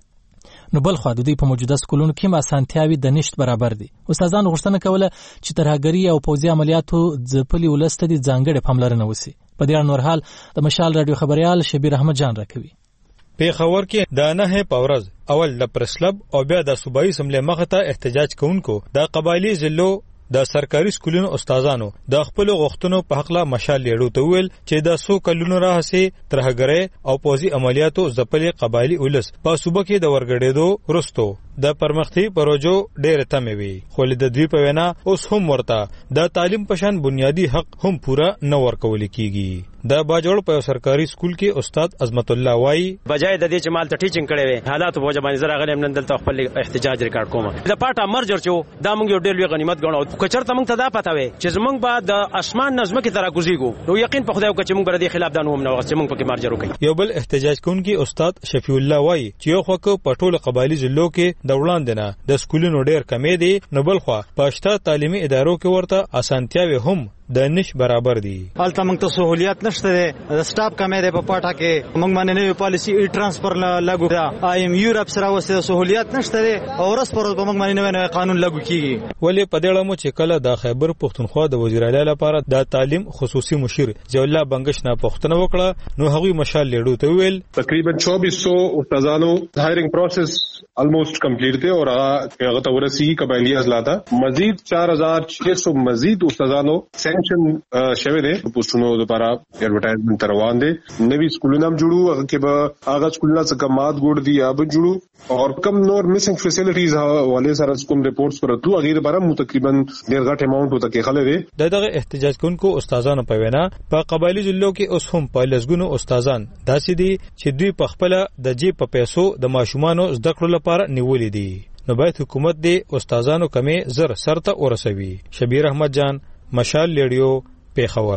نو بل خوا د دوی په موجوده سکولونو کې اسانتیاوي د نشت برابر دي. استادانو غوښتنه کوله چې ترهګري او پوځي عملیاتو ځپلي ولس ته د ځانګړې پاملرنه وشي. په دې اړه نور حال د مشال رادیو خبريال شبیر احمد جان راکوي. پیښور کې د 9 په ورځ اول د پرسلب او بیا د صوبایي اسمبلی مخ ته احتجاج کوونکو د قبایلی ضلعو د سرکاري سکولونو استادانو د خپل غوښتنو په حق لا مشال لیړو ته ویل چې د 100 کلونو راهسي ترهګري او پوځي عملیاتو ځپلي قبایلی ولس په صوبه کې د ورګړېدو رستو د پرمختي پروژو ډېر تمې وي. خو د دوی په وینا اوس هم ورته د تعلیم پشان بنیادی حق هم پورا نه ورکول کیږي. د باجوړ په سرکاري سکول کې استاد عظمت الله وای بجای د دې چې مال ته ټیچینګ کړي وي حالات په وجه باندې زرا غلم نن دلته خپل احتجاج ریکارډ کوم. د پاټا مرجر چې دا موږ یو ډېر لوی غنیمت ګڼو که چېرته موږ ته دا پته وي چې زموږ به د اسمان نظم کې ترا کوزيګو نو یقین په خدای وکړي چې موږ بر دې خلاف دانو هم نه وغوښتي موږ پکې مرجر وکړي. یو بل احتجاج کوونکی استاد شفیع الله وای چې یو خو په ټوله قبایلی ضلعو کې د وړاندې نه د سکولونو ډېر کمی دي نو بل خو پښتا تعلیمي ادارو کې ورته اسانتیاوي هم د نش برابر دي. البته موږ ته سہولیات نشته د سټاف کمې ده په پټه کې موږ باندې نوې پالیسی ای ټرانسفر لاګو ده ایم یورپ سره وسه سہولیات نشته او ورس پر موږ باندې نوې قانون لاګو کیږي. ولې په دې اړه مو چې کله د خیبر پښتونخوا د وزیر اعلی لپاره د تعلیم خصوصي مشیر ضیاء الله بنگش نه پښتنه وکړه نو هغوی مشال لیډو ته ویل تقریبا 2400 استادانو هایرینګ پروسس آلموسٹ کمپلیٹ تھے اور هغه ته ورسی قبایلی اضلاع مزید 4600 مزید استادانو ایکسپانشن شوه دی پوسټونو لپاره ایڈورټایزمنت روان دي نوی سکولونه هم جوړو هغه کې به هغه سکولونه څخه مات ګوډ دي یا به جوړو او کم نور میسنګ فیسیلیټیز والے سره کوم ریپورټس پرتو هغه لپاره تقریبا ډیر غټ اماونټ وته کې خلک دي دغه احتجاج کوونکو استادانو په وینا په قبایلی ضلعو کې اوس هم په لږګونو استادان داسې دي چې دوی په خپل د جیب په پیسو د ماشومانو زده کړو لپاره نیولې دي نو باید حکومت دې استادانو کمې زر سرته ورسوي شبیر احمد جان مشال ریډیو پیښور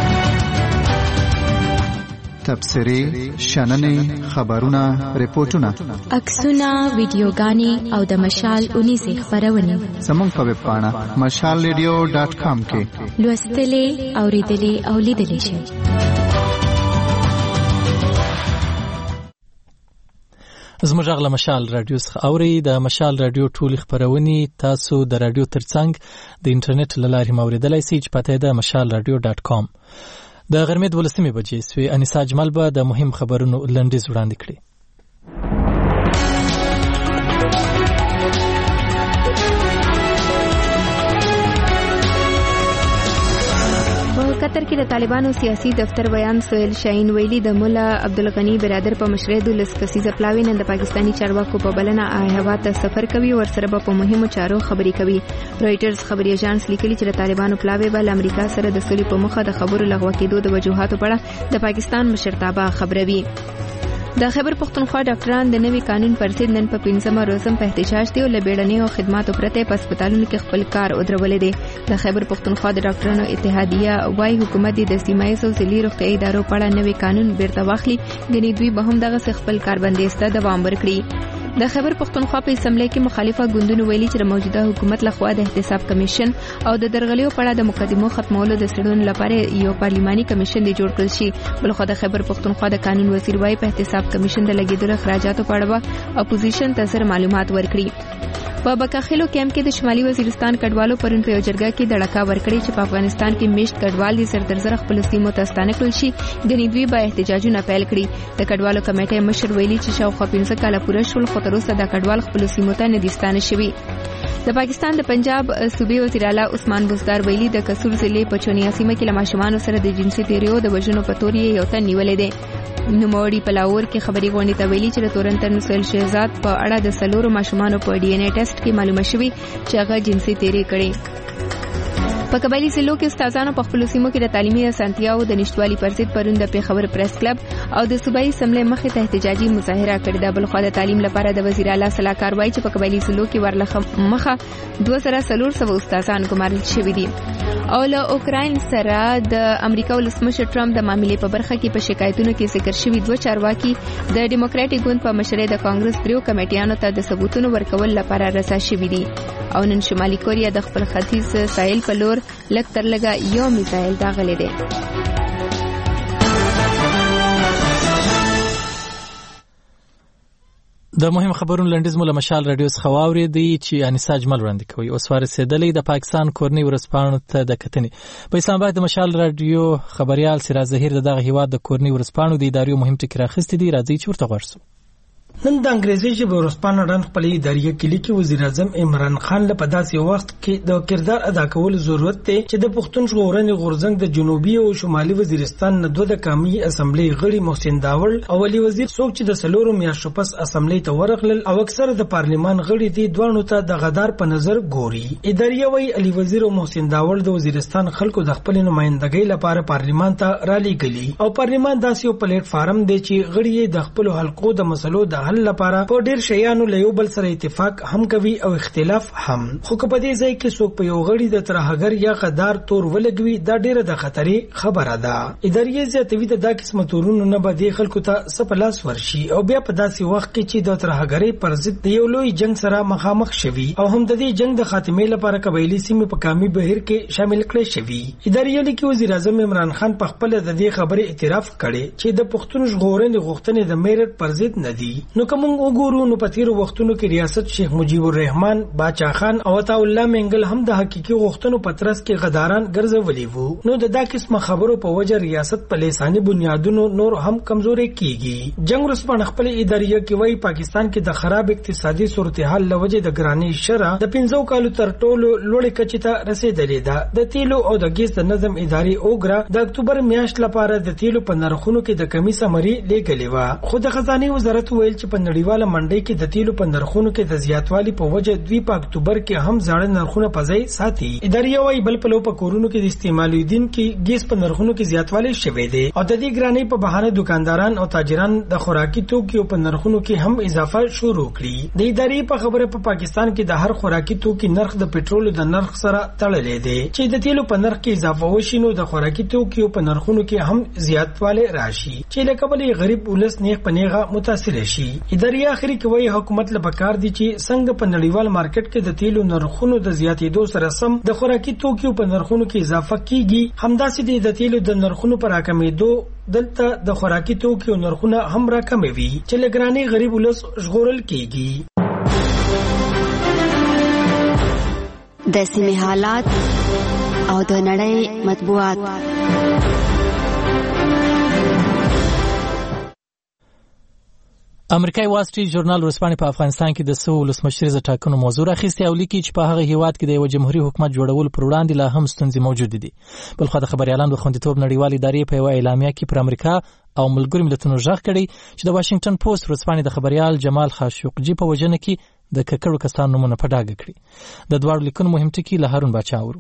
تبصرې شننې خبرونه ریپورتونه عکسونه ویډیوګانې او د مشال 19 خبرونه زموږ په ویب پاڼه mashalradio.com کې لوستلې اوریدلې او لیدلې شئ زموږ غږ له مشال رادیو څخه اوري د مشال رادیو ټول خبرونه تاسو د رادیو ترڅنګ د انټرنیټ له لارې موریدلای شئ چې پته ده mashalradio.com د غرمې 12 بجې سوي انیسا جمال به د مهم خبرونو لنډیز وړاندې کړي قطر کې د طالبانو سیاسي دفتر بیان سویل شاهین ویلي د مولا عبدالغنی برادر په مشرۍ د لسکسیزه پلاوی نن د پاکستانی چارواکو په بلنه هوا ته سفر کوي ورسره په مهمو چارو خبري کوي رويټرز خبري اژانس لیکلي چې د طالبانو پلاوی بل امریکا سره د سولې په مخه د خبرو لغوه کېدو د وجوهاتو په اړه د پاکستان مشرتابه خبروي د خیبر پختونخوا ډاکټران د نوي قانون پر ضد نن په 15مه ورځ په احتجاج دي او له بیړنۍ او خدماتو پرته په هسپتالونو کې خپل کار ودرولې دي د خیبر پختونخوا د ډاکټرانو اتحادیه وايي حکومت د سیمایي او ضلعي روغتیايي ادارو په اړه نوي قانون بیرته واخلي غني دوی به هم دغه خپل کاربندیسته دوام ورکړي د خیبر پختونخوا په اسمبلی کې مخالفه ګوندونو ویلي چې موجوده حکومت لخوا د احتساب کمیشن او د درغلیو په اړه د مقدمو ختمولو د سړونو لپاره یو پارلماني کمیشن دی جوړ کړل شي بلخو د خیبر پختونخوا د قانون وزیر وايي په احتساب کمیشن د لګیدلو اخراجاتو په اړه اپوزیشن ته سره معلومات ورکړي په بکاخیلو کیمپ کې د شمالي وزیرستان کډوالو پرون په یو جرګه کې د ډکا ورکړې چې په افغانستان کې میشت کډوال دي سرترزر خپل سیمو ته ستانه کړل شي غني دوی به احتجاجونه پیل کړي د کډوالو کمیټې مشر ویلي چې شاوخوا 15 کاله پوره شول خو تر اوسه د کډوال خپل سیمو ته نه دي ستانه شوي د پاکستان د پنجاب صوبې وزیر اعلی عثمان بزدار ویلي د کسور ضلع په چونیا سیمه کې لماشومان سره د جنسي تیریو د وژنو په تور یو تن نیولې دي نوموړي په لاهور کې خبري غونډې ته ویلي چې د تورنتن نسل شهزاد په اړه د سلورو ماشومانو په ډي ان اے ټیسټ کې معلومه شوې چې هغه جنسي تیری کړي په قبایلی ضلعو کې استادانو په خپل سیمو کې د تعلیمي اسانتیاو د نشټوالي پر ضد پرون د پیښور پریس کلب او د صوبایي اسمبلی مخې ته احتجاجي مظاهره کړې ده بلخو د تعلیم لپاره د وزیر اعلی صلاحکار وایي چې په قبایلی ضلعو کې ورلخه مخه 2400 استادان ګمارل شوي دي او له اوکراین سره د امریکا ولسمشر ټرمپ د معاملې په برخه کې په شکایتونو کې ذکر شوي دوه چارواکي د ډیموکراټیک ګوند په مشرۍ د کانګرس دریو کمیټیانو ته د ثبوتونو ورکول لپاره رسا شوي دي او نن شمالي کوریا د خپل ختیځ ساحل په لور لږ تر لږه یو میزایل داغلی دی د مهم خبرونو لنډیز مو له مشال رادیو څخه واورېدی چې انیسا اجمل وړاندې کوي اوس ورسېدلی د پاکستان کورنۍ ورځپاڼو ته د کتنې په اسلام آباد د مشال رادیو خبريال سراج ظهیر دغه هیواد د کورنۍ ورځپاڼو د ادارې مهم ټکي راخستې دي راځي چې ورته غوږ شو نن د انګریزي ژبې ورځپاڼه رن خپل ادارې کې لیکي وزیر اعظم عمران خان له پداسې وخت کې د کردار ادا کول ضرورت دی چې د پښتون ژغورنې غورځنګ د جنوبي او شمالي وزیرستان نه دوه د قومي اسمبلی غړي محسن داول او علي وزیر څوک چې د سلورو میاشتو پس اسمبلی ته ورغلل او اکثر د پارلیمان غړي دي دوانو ته د غدار په نظر ګوري ادارې وایي علي وزیر او محسن داول د وزیرستان خلکو د خپل نمائندګۍ لپاره پارلیمان ته را لېږلي او پارلیمان داسې یو پلیټ فارم دی چې غړي د خپل حلقو د مسلو د حل لپاره په ډیر شیانو له یو بل سره اتفاق هم کوي او اختلاف هم خو په دې ځای کې څوک په یو غړي د ترهګر یا غدار تور ولګوي دا ډیره د خطرې خبره ده ادارې زیاتوي دا قسمه تورونو نه به د خلکو ته سپلاس ورشي او بیا په داسې وخت کې چې د ترهګرۍ پر ضد د یو لوی جنگ سره مخامخ شوي او هم د دې جنگ د خاتمې لپاره قبایلی سیمې په کامي بهیر کې شامل کړي شوي ادارې لیکي وزیر اعظم عمران خان په خپل د دې خبرې اعتراف کړي چې د پښتون ژغورنې غوښتنې د میرټ پر ضد نه دي نو کوم وګورو نو په تیر وختونو کې ریاست شیخ مجیب الرحمن باچا خان او عطا الله منګل هم د حقيقي غوښتنو په ترڅ کې غداران ګرځولي وو. نو د دا قسمه خبرو په وجه ریاست په لساني بنیادونو نور هم کمزوري کیږي. جنگ رسپان خپل اداريه کې وایي پاکستان کې د خراب اقتصادي صورتحال لوجه د ګرانی شرع د 15 کالو تر ټولو لوړې کچې ته رسیدلې ده. د تیلو او د ګیس د نظم اداري اوګرا د اکتوبر میاشت لپاره د تیلو په نرخونو کې د کمی سمري لګلې و. خو د خزانه وزارت ویل چې په نړیواله منډي کې د تیلو په نرخونو کې د زیاتوالي په وجه دوی په اکتوبر کې هم ځاړه نرخونه په ځای ساتي. اداري وايي بل په لو په کورونو کې د استعمالویدین کې ګیس په نرخونو کې زیاتوالی شوی دی او د دې ګرانی په بهانه دکانداران او تاجران د خوراکي توکو په نرخونو کې هم اضافه شروع کړي. د اداري په خبره په پاکستان کې د هر خوراکي توکو نرخ د پټرول د نرخ سره تړلې دی. چې د تیلو په نرخ کې اضافه وشي نو د خوراکي توکو په نرخونو کې هم زیاتوالی راشي چې لکه غریب ولس نیغ په نیغه متاثر شي. اداري اخري کوي حکومت له پکار دي چې څنګه په نړیوال مارکیټ کې د تیلو نرخونو د زیاتېدو سره سم د خوراکي توکو په نرخونو کې اضافه کیږي. همداسې د تیلو د نرخونو پر راکمېدو دلته د خوراکي توکو نرخونه هم راکموي چې لګرانی غریب ولس ژغورل کیږي. د سیمې حالات او د نړۍ مطبوعات. امریکایي وال سټریټ ژورنال ورسپانې په افغانستان کې د سو ولسمشریزه ټاکنو موضوع راخیستې او لیکي چې په هغه هیواد کې د یو جمهوریت حکومت جوړول پر وړاندې لا هم ستونزې موجود دي. بلخو د خبريالانو د خوندیتوب نړیوال ادارې په یو اعلامیه کې پر امریکا او ملګرو ملتونو ژغ کړی چې د واشنگټن پوسټ ورسپانې د خبريال جمال خاشقجي په وجنه کې د ککړو کسانو نمونه په ډاګه کړی. د دوړ لیکونو مهم ټکی له هارون باچا اورو.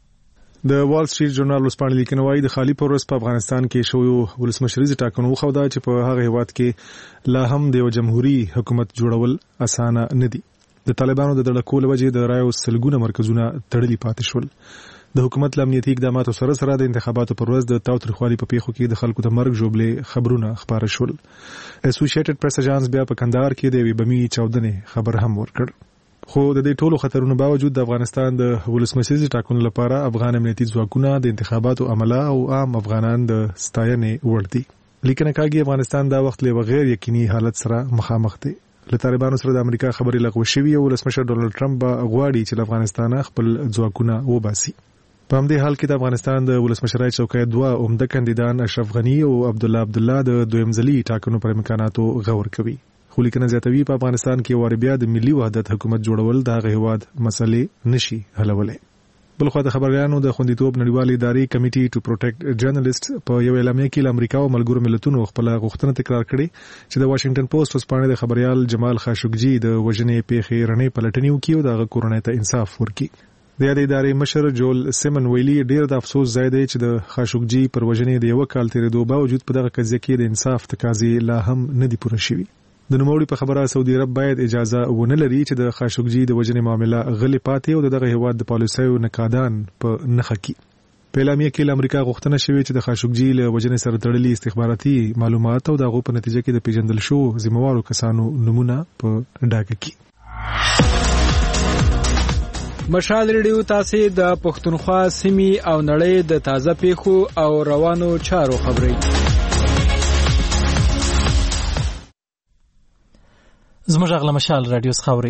د وال سټریټ ژورنال ورسپانې لیکنه وايي د خالی پروس په افغانستان کې شوی ولسمشریزه ټاکنو خو دا چې په هغه هیواد کې لا هم د یو جمهوریت حکومت جوړول اسانه نه دي. د طالبانو د دړکول وجې د رایو سلګونه مرکزونه تړلي پاتې شول. د حکومت لامنیتي اقداماتو سره سره د انتخاباتو پر ورځ د تاوتریخوالي په پیښو کې د خلکو د مرګ جوړلې خبرونه خبره شول. اسوسییټډ پریس اژانس بیا په کندهار کې د بمي چاودنې خبر هم ورکړ. خو د دې ټولو خطرونو باوجود د افغانستان د ولسمشریزې ټاکنو لپاره افغان امنیتي ځواکونه د انتخاباتو عمله او عام افغانان د ستاینې وړ دي. لیکنه کوي افغانستان دا وخت له غیر یقیني حالت سره مخامخ دی. له طالبانو سره د امریکا خبرې لغوه شوې او ولسمشر ډونالد ټرمپ غواړي چې د افغانستان خپل ځواکونه وباسي. په همدې حال کې د افغانستان د ولسمشرۍ چوکۍ دوه عمده کاندیدان اشرف غنی او عبدالله د دویم ځلي ټاکنو پر امکاناتو غور کوي. خو لیکنه زیاتوي په افغانستان کې واره بیا د ملي وحدت حکومت جوړول د هغه هیواد مسلې نشي حلولای. بلخو د خبريالانو د خوندیتوب نړیوال ادارې کمیټي ټو پروټیکټ جرنالست په یو اعلامیه کې امریکا او ملګرو ملتونو خپل غوښتنه تکرار کړې چې د واشنگټن پوسټ ورسپانې د خبريال جمال خاشقجي د وژنې پیښې رڼې پلټنې وکړي او د کورونې ته انصاف ورکړي. د یادې ادارې مشر جول سیمن ویلي ډیر د افسوس ځای دی چې د خاشقجي پر وژنې د یو کال تیرېدو باوجود په دغه قضیه کې د انصاف تقاضې لا هم نه دي پوره شوي. د نوموړي په خبره سعودي عرب باید اجازه ونه لري چې د خاشقجي د وژنې معاملې غلي پاتې او دغه هیواد د پالیسیو نقادان په نخښه کې. په اعلامیه کې امریکا غوښتنه شوې چې د خاشقجي له وژنې سره تړلي استخباراتي معلومات او دغه په نتیجه کې د پیژندل شو ذمہوارو کسانو نمونه په ډاګه کې. مشال ریډیو تاسو د پښتونخوا سیمې او نړۍ د تازه پیښو او روانو چارو خبري. زموږ غلا مشال رادیو خاوري.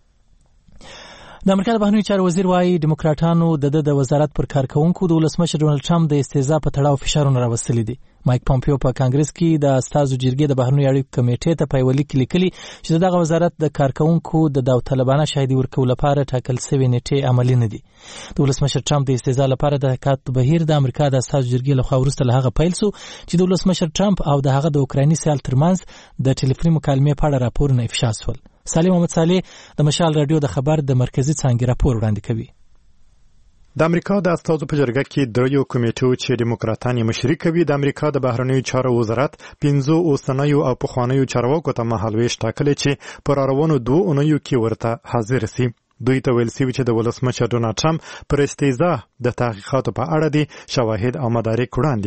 د امریکا د بهرنیو چارو وزیر وايي ډیموکراټانو د وزارت پر کارکونکو د ولسمشر ډونالد ټرمپ د استهزاء په تړاو فشارونه راوستلي دي. مایک پامپیو په کانګرس کې د استازو جرګې د بهرنیو اړیکو کمیټې ته په یو لیک لیکلي چې دغه وزارت د کارکونکو د داوطلبانه شاهدي ورکولو لپاره ټاکل شوی نیټه عملي نه دي. د ولسمشر ټرمپ د استهزاء لپاره د حکایت بهیر د امریکا د استازو جرګې لخوا وروسته له هغه پیل شو چې د ولسمشر ټرمپ او د هغه د اوکرایني سیال ترمنځ د ټلیفوني مکالمې په اړه راپورونه افشا شول. سالم محمد صالح د مشال رادیو د خبر د مرکزی څانګې راپور وړاندې کوي. د امریکا د استازو په جرګه کې دریو کمیټو چې دیموکراتان یې مشري کوي د امریکا د بهرنیو چارو وزارت 15 اوسنیو او پخوانیو چارواکو ته مهالويش ټاکلي چې پر اړونو 2 اونیو کې ورته حاضر سي. دوی ته ویل شوي چې د ولسمشر ډونالد ټرمپ پر استهزاء د تحقیقاتو په اړه دي شواهد او مدارک وړاندې کړي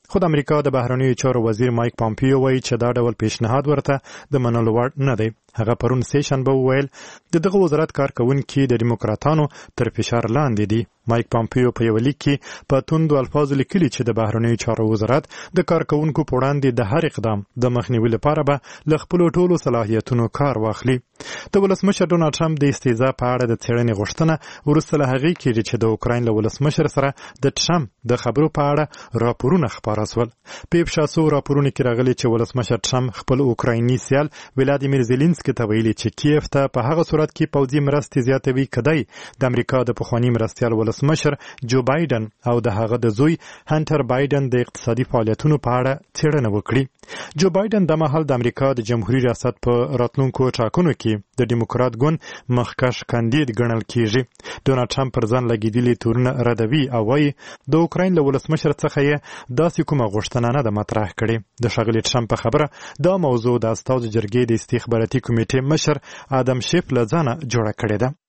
خو د امریکا د بهرنیو چارو وزیر مایک پامپیو وایي چې دا ډول پیشنهاد ورته د منلو وړ نه دی. هغه پرون سیشنبه وویل د دغه وزارت کارکونکي د ډیموکراتانو تر فشار لاندې دي. مایک پامپیو په یو لیک کې په توندو الفاظو لیکلي چې د بهرنیو چارو وزارت د کارکونکو په وړاندې د هر اقدام د مخنیوي لپاره به له خپلو ټولو صلاحیتونو کار واخلي. د ولسمشر ډونالډ ټرمپ د استهزاء په اړه د څېړنې غوښتنه وروسته له هغې کېږي چې د اوکراین له ولسمشر سره د ټرمپ د خبرو په اړه راپورونه خپاره سول. په افشا شوو راپورونو کې راغلي چې ولسمشر ټرمپ خپل اوکرایني سیال ولادیمیر زيلنسکي ته ویلي چې کیف ته په هغه صورت کې پوځي مرستې زیاتوي کدی د امریکا د پخواني مرستیال ولسمشر جو بایدن او د هغه د زوی هانټر بایدن د اقتصادي فعالیتونو په اړه څېړنه وکړي. جو بایدن د مهال د امریکا د جمهوریت ریاست په راتلونکو ټاکنو کې د ډیموکرات ګوند مخکښ کاندید ګڼل کیږي. ډونالډ ټرمپ پر ځان لګیدلي تورونه ردوي او وايي د اوکراین له ولسمشر څخه یې داسې کومه غوښتنه نه ده مطرح کړې. د ښاغلي ټرمپ په خبره دا موضوع د استازو جرګې د استخباراتي کمیټې مشر آدم شیف له ځانه جوړه کړې ده.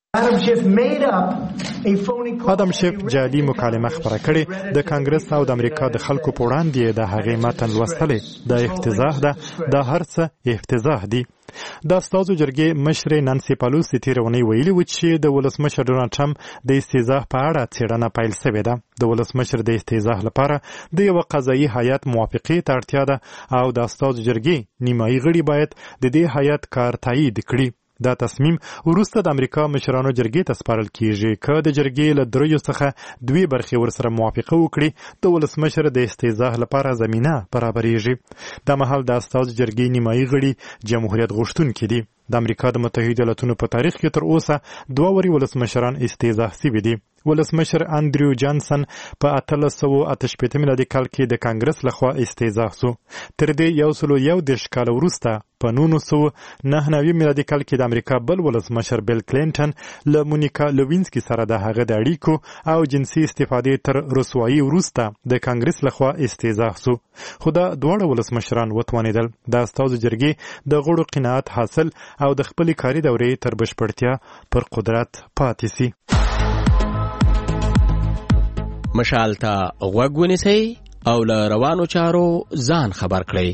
آدم شیف جعلي مکالمه خپره کړې د کانګرس او د امریکا د خلکو په وړاندې د هغې متن لوستلې. دا افتضاح ده، دا هر څه افتضاح دي. د استازو جرګې مشر نانسي پالوسي تېره اونۍ ویلي و چې د ولسمشر ډونالډ ټرمپ د استهزاء په اړه څېړنه پیل شوې ده. د ولسمشر د استهزاء لپاره د یو قضایي هیئت موافقې ته اړتیا ده او د استازو جرګې نیمایي غړي باید د دې هیئت کار تایید کړي. دا تصمیم وروسته د امریکا مشرانو جرګې ته سپارل کیږي. که د جرګې له دریو څخه دوی برخې ورسره موافقه وکړي د ولسمشر د استهزاء لپاره زمینه برابریږي. دا مهال د استازو جرګې نیمایي غړي جمهوریت غوښتونکي دي. د امریکا د متحده ایالاتونو په تاریخ کې تر اوسه 2 واري ولسمشران استهزاء شوي دي. ولسمشر انډریو جانسن په 1888 میلادي کال کې د کانګرس لخوا استهزاء شو. تر دې 111 کال وروسته په 1999 میلادي کال کې د امریکا بل ولسمشر بیل کلینټن له مونیکا لوینسکي سره د هغه د اړیکو او جنسي استفادې تر رسوایي وروسته د کانګرس لخوا استهزاء شو. خو دا دواړه ولسمشران وتوانېدل د استازو جرګې د غړو قناعت حاصل او د خپلې کاري دورې تر بشپړتیا پر قدرت پاتې سي. مشال ته غوږ ونیسئ او له روانو چارو ځان خبر کړئ.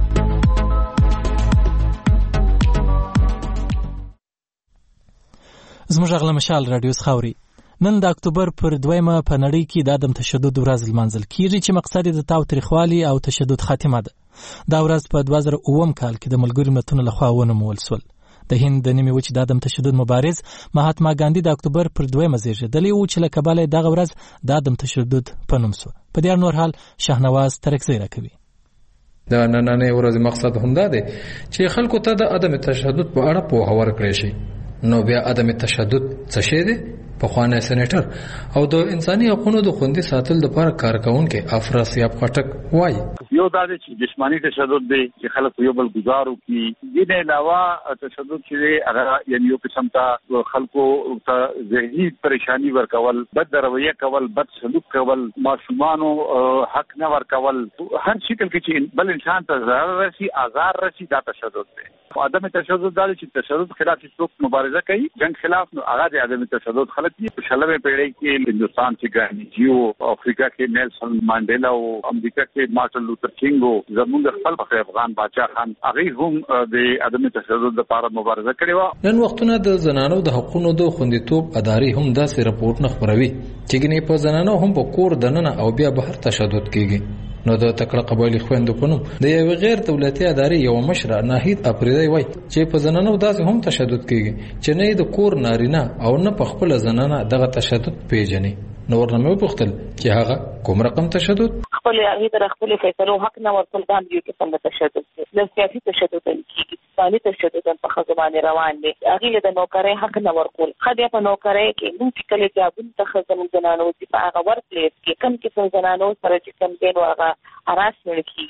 زموږ غږ له مشال راډیو څخه اورئ. نن د اکتوبر پر 2 په نړۍ کې د عدم تشدد ورځ لمانځل کیږي چې مقصد یې د تاوتریخوالي او تشدد خاتمه ده. دا ورځ په 2009 کال کې د ملګرو ملتونو لخوا ونومول سول. د هند د نیمې وچې د عدم تشدد مبارز مهاتما ګاندي د اکتوبر پر 2 زیږېدلی و چې له کبله دغه ورځ د عدم تشدد په نوم سوه. په دې نور حال شهنواز ترکزی راکوي. د نننۍ ورځې مقصد همدا دی چې خلکو ته د عدم تشدد په اړه پوهه ورکړی شي. نو بیا عدم تشدد څه شی دی؟ پخوانی سېنیټر او د انساني حقوقو د خوندي ساتل لپاره کارکونکي افراسیاب خټک وایي یو دا چې جسمانی تشدد دی چې خلک یو بل گزارو کی دې نه علاوه تشدد چې هغه یعنی یو قسم ته خلکو ته ذهني پریشانی ورکول، بد رویه کول، بد سلوک کول، معصومانو حق نه ورکول، هر شکل کې چې بل انسان ته ضرر رسي، آزار رسي، دا تشدد دی. عدم تشدد دا چې تشدد خلاف څوک مبارزه کوي، جنگ خلاف نو هغه د عدم تشدد خلک دي. په شلمه پیړۍ کې هندستان کې ګاندھی او افریقا کې نیلسن مانډیلا او امریکا کې مارټن لوتر کینګ او زموږ خپل په افغان بادشاہ خان هغه هم د عدم تشدد لپاره مبارزه کړې و. نن وختونه د زنانو د حقوقو د خوندیتوب ادارې هم داسې راپورټ نه خبروي چې ګنې په زنانو هم په کور دننه او بیا بهر تشدد کیږي. نو د تکړه قبایلی خويندو په نوم د یو غیر دولتي ادارې یو مشره ناهید اپریدی وای چې په زنانو داسې هم تشدد کیږي چې نه د کور نارینه او نه په خپل زنانه دغه تشدد پیژني. نو ورنمه وپوښتل چې هغه کوم رقم تشدد خپل هغه تر خپل فیصلو حق نه ورکول دا یو قسم تشدد دی. د سیاسي تشدد کیږي، ثاني تشدد په خزمانه روان دي. هغه د نوکرۍ حق نه ورکول، خدای په نوکرۍ کې موږ کله چې ابون تخزم زنانو چې په هغه ورکړي کې کم کې زنانو سره چې کم دین هغه اراس کیږي.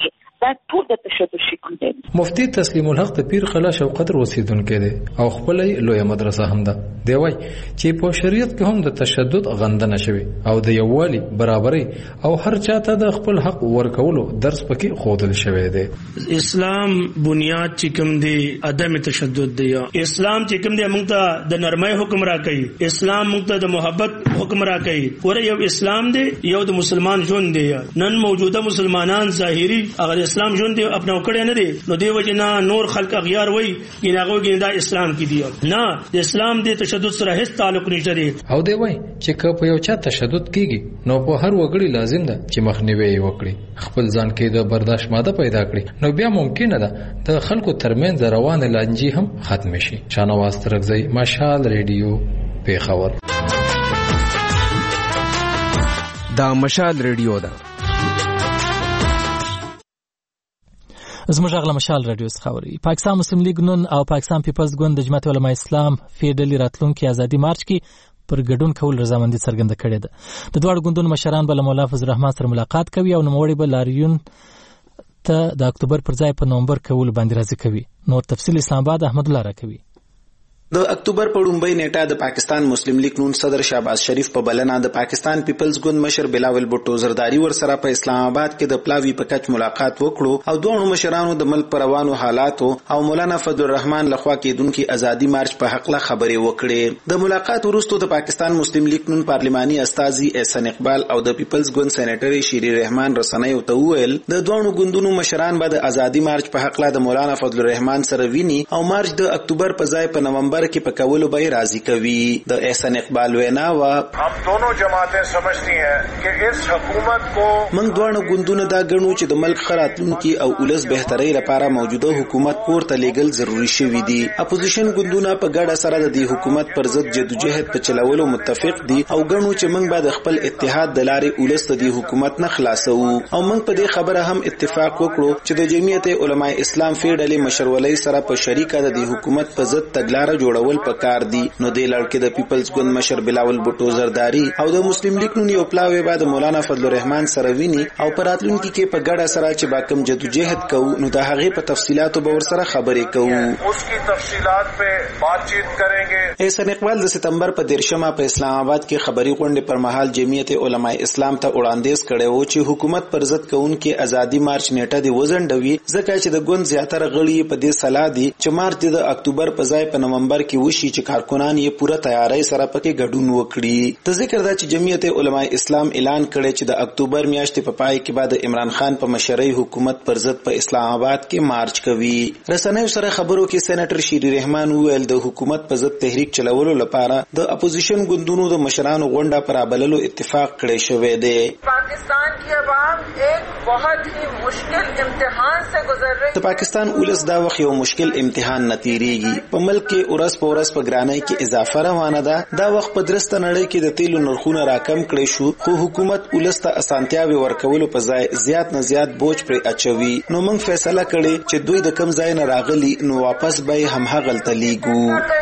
دا ټول د تشدد شکل دی. مفتی تسلیم الحق د پیر قلعه شوقدر اوسیدونکی دی او خپل لویه مدرسه هم ده. دی وایي چې په شریعت کې هم د تشدد غندنه شوی او د یووالي برابرۍ او هر چاته د خپل حق ورکولو درس پکې ښودل شوی دی. اسلام بنیاد چې کوم دی عدم تشدد دی. اسلام چې کوم دی موږ ته د نرمۍ حکم راکوي. اسلام موږ ته د محبت حکم راکوي. ور یو اسلام دی یو د مسلمان ژوند دی. نن موجوده مسلمانان ظاهري اگر اسلام ژوند دی اپناو کړی نه دی نو دی وجنا نور خلق اغیار وای یناغو ګیندا اسلام کې دی نه د اسلام د تشدد سره هیڅ تعلق نشته دی. او دی وای چې که په یو چا تشدد کیږي نو په هر وګړي لازم ده چې مخنیوي وکړي خپل ځان کې د برداشت ماده پیدا کړي نو بیا ممکن ده د خلکو ترمنځ روانه لانجې هم ختم شي. شانواز ترغزی مشال ریډیو پیښور. دا مشال ریډیو ده. زموږ غلا مشال رادیو څخه اوري. پاکستان مسلم لیگ نن او پاکستان پیپلز ګوند د جماعت علماء اسلام فیډرالي راتلونکي ازادي مارچ کې پر ګډون کول رضامندي څرګنده کړې ده. د دوه ګوندونو مشران بل مولا فضل الرحمن سره ملاقات کوي او نوموړي به لاریون ته د اکتوبر پر ځای په نومبر کول باندې راضي کوي. نور تفصیل اسلام آباد احمد الله را کوي. د اکتوبر په لومړۍ نیټه د پاکستان مسلم لیگ نون صدر شهباز شریف په بلنه د پاکستان پیپلز ګوند مشر بلاول بوټو زرداری ورسره په اسلام آباد کې د پلاوی په کچ ملاقات وکړو او دوه مشرانو د ملک روانو حالاتو او مولانا فضل الرحمن لخوا کېدونکو ازادي مارچ په حق له خبرې وکړې. د ملاقات وروسته د پاکستان مسلم لیگ نون پارلماني استاذي احسان اقبال او د پیپلز ګوند سېنیټري شیری رحمان رسنیو ته وویل د دوه ګوندونو مشران به د ازادي مارچ په حق له د مولانا فضل الرحمن سره ویني او مارچ د اکتوبر په ځای په نومبر کې په کولو به راضي کوي. د احسان اقبال وینا وا हम दोनों जमातें समझती हैं कि इस हुकूमत को من دوه ګوندونه دا ګڼو چې د ملک خراتونکو او ولس بهتري لپاره موجوده حکومت پورته لیګل ضروری شوی دی. اپوزیشن ګوندونه په ګډه سره د دې حکومت پر ضد جدوجہد په چلولو متفق دي او ګڼو چې موږ به د خپل اتحاد د لارې ولس د دې حکومت نه خلاصو او موږ په دې خبره هم اتفاق وکړو چې د جمعیت علماء اسلام فیډرالي مشرولۍ سره په شریکه د دې حکومت په ضد تګلارې جوړول پکار دي. نو د لړکې د پیپلز ګوند مشر بلاول بوټو زرداری او د مسلم لیگ نون یو پلاوی بعد مولانا فضل الرحمن سره ویني او پراتلونکو کې په ګډه سره چې با کوم جدوجہد کوو نو د هغه په تفصيلاتو به ورسره خبرې کوو. اس کی تفصیلات په بات چیت کریں گے. احسان اقبال د ستمبر په 13 په اسلام آباد کې خبري غونډه پر مهال جمعیت علماء اسلام ته وړاندیز کړي وو چې حکومت پر ضد کوونکو ازادي مارچ نیټه دی وزنډوي ځکه چې د ګوند زیاتره غړي په دې صلاح دي چې مارچ د اکتوبر په ځای په نومبر کې وشي چې کارکونان یې پوره تیاری سره پکې ګډون وکړي. د ذکر دا چې جمعیت علماء اسلام اعلان کړي چې د اکتوبر میاشتې په پای کې بعد عمران خان په مشرۍ حکومت پر ضد په اسلام آباد کې مارچ کوي. رسنیو سره خبرو کې سېنیټر شیری رحمان وویل د حکومت په ضد تحریک چلولو لپاره د اپوزیشن ګوندونو د مشرانو غونډه پر ابللو اتفاق کړی شوی دی. پاکستان کی عوام ایک بہت ہی مشکل امتحان سے گزر رہی. د پاکستان ولس دا وخت یو مشکل امتحان نتیریږي. په ملک کې اورس په اورس په ګرانۍ کې اضافه روانه ده. دا وخت په درسته نړۍ کې د تیلو نرخونه راکم کړي شو خو حکومت ولس ته اسانتیاوي ورکولو په ځای زیات نه زیات بوج پر اچوي. نو موږ فیصله کړې چې دوی د کم ځای نه راغلي نو واپس به هم هغلته لیګو.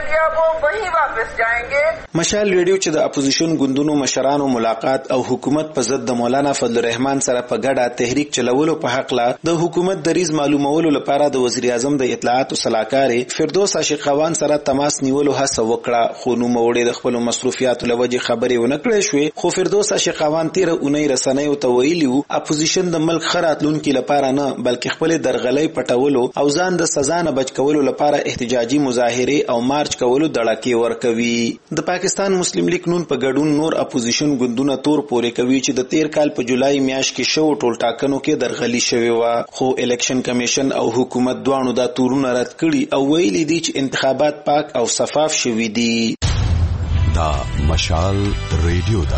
مشال ریډیو چې د اپوزیشن ګوندونو مشرانو ملاقات او حکومت په ضد د مولانا فضل الرحمن سره په ګډه تحریک چلولو په حق لا د حکومت دریز معلومولو لپاره د وزیر اعظم د اطلاعات او صلاحکار فردوس عاشقوان سره تماس نیولو هڅه وکړه خو نو موړي د خپل مصروفیاتو لوجه خبرې ونه کړې شوې. خو فردوس عاشقوان 13 اونۍ رسنیو ته ویلیو اپوزیشن د ملک خراتلونکو لپاره نه بلکې خپل درغلۍ پټولو او ځان د سزا نه بچ کولو لپاره احتجاجي مظاهره او مارچ کولو دړکې ورکوي. د پاکستان مسلم لیگ نون په ګډون نور اپوزیشن ګوندونه تور پورې کوي چې د 13 کال په جولای میاشت کې شو ټول ټاکنو کې درغلي شوی و خو الیکشن کمیشن او حکومت دوانو دا تورونه رد کړي او ویلي دي چې انتخابات پاک او شفاف شوي دي. دا مشال ریډیو دا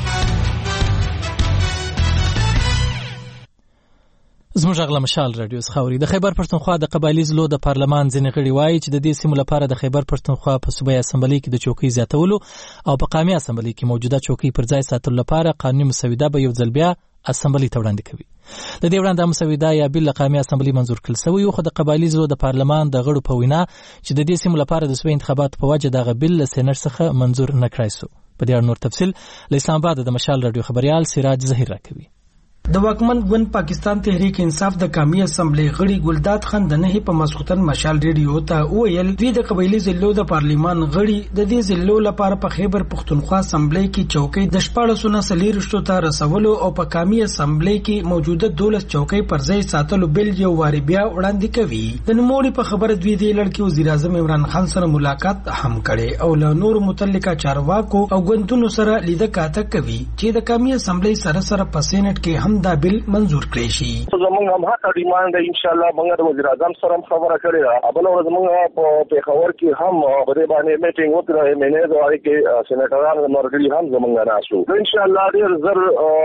زموږ غلا مشال رادیو خاوري. د خیبر پښتونخوا د قبایلی ضلعو د پارلمان ځینې غړي وایي چې د دې سیمو لپاره د خیبر پښتونخوا په صوبایي اسمبلی کې د چوکۍ زیاتولو او په قومي اسمبلی کې موجوده چوکۍ پر ځای ساتلو لپاره قانوني مسوده به یو ځل بیا اسمبلی ته وړاندې کوي. د دې وړاندې مسوده یا بل قومي اسمبلی منظور کړل شوی خو د قبایلی ضلعو د پارلمان د غړو په وینا چې د دې سیمو لپاره د صوبایي انتخابات په وجه دغه بل سینټ څخه منظور نه کړای شو. په دې اړه نور تفصیل له اسلام آباد د مشال رادیو خبريال سراج ظهیر راکوي. د واکمن ګوند پاکستان تحریک انصاف د قومي اسمبلی غړي ګلداد خان د نه په مسخوتن مشال ریډیو ته ویل دوی د قبایلی ضلعو د پارلیمان غړي د دې ضلعو لپاره په خیبر پختونخوا اسمبلی کې چوکۍ د 1440 ته رسولو او په قومي اسمبلی کې موجوده 12 چوکۍ پر ځای ساتلو بل یو واری بیا وړاندې کوي. د نوموړي په خبره دوی د لړکی وزیر اعظم عمران خان سره ملاقات هم کړي او له نور متعلقه چارواکو او ګوندونو سره لیده کاته کوي چې د قومي اسمبلی سره په سېنات کې هم دا بل منزور کړي شي. زموږ هم هغه ډیماند ان شاء الله موږ د وزیر اعظم سره خبره کړې ده. ابل ورځ موږ په پیښور کې هم په دې باندې میټینګ وکړه. مینه دوی کې سېناتران مرګلي هم زموږ راشو. ان شاء الله ډېر زر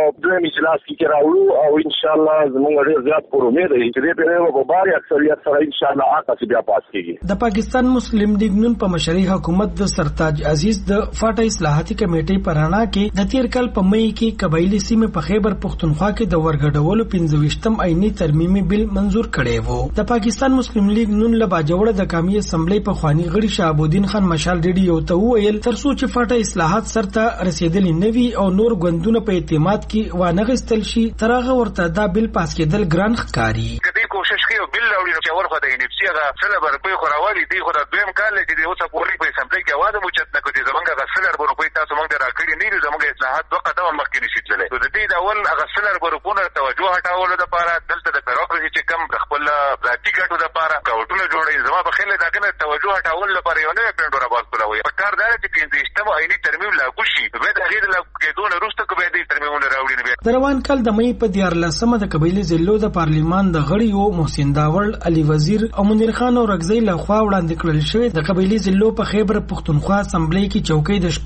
د مجلس کې راوړو او ان شاء الله زموږ ډېر زیات پر امید دی چې دې په وباري اکثریت سره ان شاء الله آقا بیا پاس کیږي. د پاکستان مسلم لیگ نون په مشرۍ حکومت د سرتاج عزیز د فاټا اصلاحاتي کمیټې په رڼا کې د تیر کال په مئی کې قبایلی سیمه په خیبر پختونخوا کې د ورګډولو 25م عیني ترمیمي بل منزور کړی وو. د پاکستان مسلم لیگ نون له باجوړه د قومي اسمبلی په خواني غړي شهابالدین خان مشال ریډیو ته ویل ترڅو چې فاټا اصلاحات سرته رسیدلی نوي او نور ګوندونه په اعتماد کې وانغستل شي ترغه ورته دا بل پاس کېدل ګران ښکاری. کدی کوشش کوي بل راوړي چې ورخه د انفسي هغه سلبر په خوراوالي دی خو د دویم کال کې دی اوسه پوری په اسمبلی کې आवाज مو چت نه کوي زمونږه غسلر په تاسو موږ راکړي نه دي زمونږه اصلاحات دوه قدمه مخکې نشي تللی. د دې د اول غسلر په توجه هټاولو لپاره دلته د بیروکراسي چې کم خپل ذاتي ګټو لپاره کاوټونه جوړي زما په خیال دا کنه توجه هټاول لپاره یو نه پندوره باز کولوي. په کار دار چې 15 عیني ترمیم لاګو شي به د غیر لا کېدون وروسته کوي د ترمیمونه راوړي نه. د روان کال د مئی په 14 د قبایلی ضلعو د پارلیمان د غړیو محسن داوړ علي وزیر او منیر خان او رغزی لخوا وړاندې کړل شوی د قبایلی ضلعو په خیبر پختونخوا اسمبلی کې چوکۍ د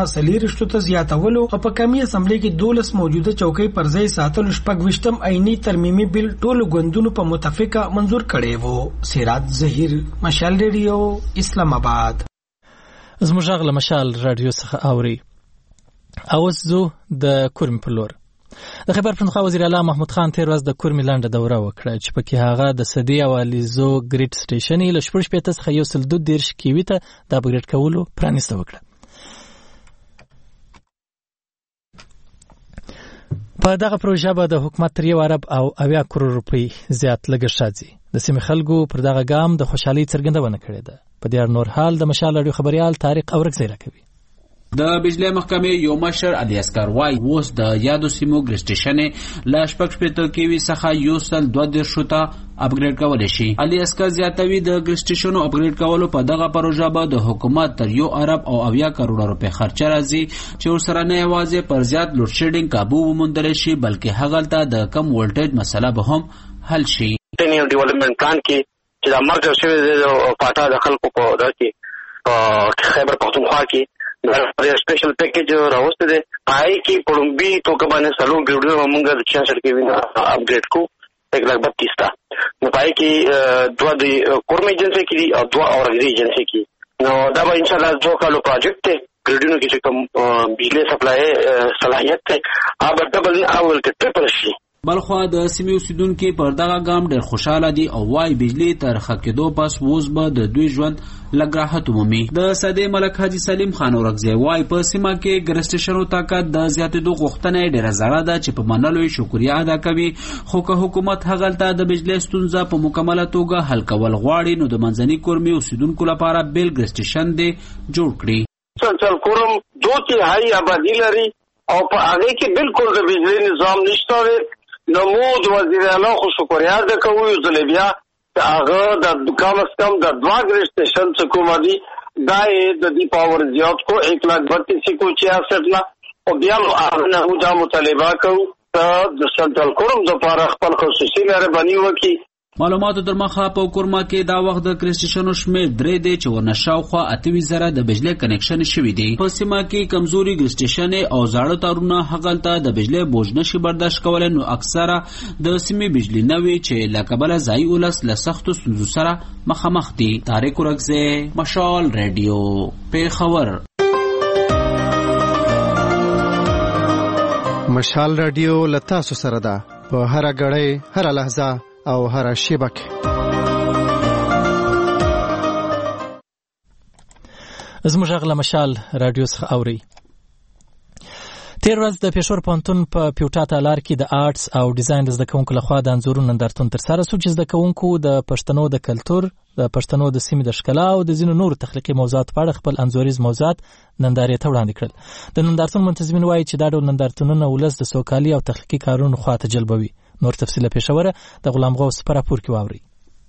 1440 ته زیاتولو او په قومي اسمبلی کې 12 موجوده چوکۍ پر ځای ساتلو 25م عیني ترمیمي بل ټول ګوندونو په متفقه منزور کړي وو. سراج ظهیر مشال ریډیو اسلام آباد. زموږ غل مشال رادیو څخه اوري اوس زو د کورم په لور. د خیبر پختونخوا وزیر اعلی محمود خان تیر ورځ د کورم لاندې دوره وکړه چې پکې هغه د سدي او الیزو ګریډ سټیشن له شپږ پېته څخه یو سل 2 کیوي ته د اپګریډ کولو پرانیسته وکړه. په دغه پروژه به د حکومت 3 ارب او 80 کروڑ روپۍ زیات لګښت راځي. د سیمې خلکو پر دغه ګام د خوشحالۍ څرګندونه کړې ده. په دې نور حال د مشال رادیو خبريال طارق اورک زیره کوي. د بجلی محکمې یو مشر علي اسکر وای اوس د یادو سیمو ګریډ سټیشن له شپږ شپېته کیوي څخه یو سل 2 ته اپګریډ کولای شي. علي اسکر زیاتوي د ګریډ سټیشنو اپګریډ کولو په دغه پروژه به د حکومت تر 1 ارب او 80 کروڑ روپۍ خرچه راځي چې ورسره نه یوازې پر زیات لوډ شیډینګ قابو وموندل شي بلکې هغه د کم ولټیج مسله به هم حل شي. ټینیو ډیولپمنٹ پلان کې چې د مرکز شوی د پاټا د خلکو په دغه کې خیبر پختونخوا کې د سپیشل پیکیج راوسته ده پای کې پړمبي توګه باندې سلو ګډو موږ د 66 کې وینو اپګریډ کو 132 تا نو پای کې دوه د کورم ایجنسی کې او دوه اورګری ایجنسی کې نو دا به ان شاء الله دوه کالو پروجیکټ ته ګډونو کې چې کوم بجلی سپلای صلاحیت ته هغه ډبل اول کې ټریپل شي. بلخوا د سیمې اوسیدونکو پر دغه ګام ډېر خوشاله دي او وايي بجلی تر خکېدو پس اوس به د دوی ژوند لږ راحت ومومي. د سدي ملک حاجي سلیم خان اورکزی وايي په سیمه کې ګریډ سټیشنو طاقت د زیاتېدو غوښتنه ډېره زړه ده چې په منلو یې شکریا ادا کوي خو که حکومت هغلته د بجلی ستونزه په مکمله توګه حل کول غواړي نو د منځني کورمي اوسیدونکو لپاره بیل ګریډ سټیشن دی جوړ کړي. څنګه کورم 2/3 آبادی لري او په هغه کې بالکل د بجلی نظام نشته. نمود وزیر اعلی خو شکریا ادا کوي زلبیا هغه د کم از کم د 2 ګریډ سټیشن څخه کوم دي دای د دی پاور زیات کو 132 کو 66 لا او بیا هغه نه دا مطالبه کوي د سنټرل کورم د لپاره خپل خصوصي مهرباني وکړي. معلوماتو در مخه په کورما کې دا وخت د کرسټیشنو شمیر 3 دی چې ورنشاوخوا 28,000 د بجلی کنیکشن شوی دی. په سیمه کې کمزوري کرسټیشن او زاړه تارونه هغلته د بجلی بوج نشي برداشت کولای نو اکثره د سیمې بجلی نوي چې لکبل ځای ولس له سختو ستونزو سره مخامخ دي. طارق اورکزی مشال رادیو پیښور. مشال رادیو لتا سره ده په هر غړې هر لحظه او هر شبکه. زموږ غل مشال رادیو څخه اوري. تیر ورځ د پېښور پوهنتون په پیوټا تالار کې د آرټس او ډیزاین د زده کوونکو لخوا د انځورونو نندارتون ترسره شو چې زده کوونکو د پښتنو د کلتور، د پښتنو د سیمې د ښکلا او د ځینو نورو تخلیقي موضوعاتو په اړه خپل انځوریز موضوعات نندارې ته وړاندې کړل. د نندارتون منتظمین وایي چې دا ډول نندارتونونه ولس د سوکالي او تخلیقي کارونو خواته جلبوي. نور تفصیل له پېښوره د غلام غوث په راپور کې واورئ.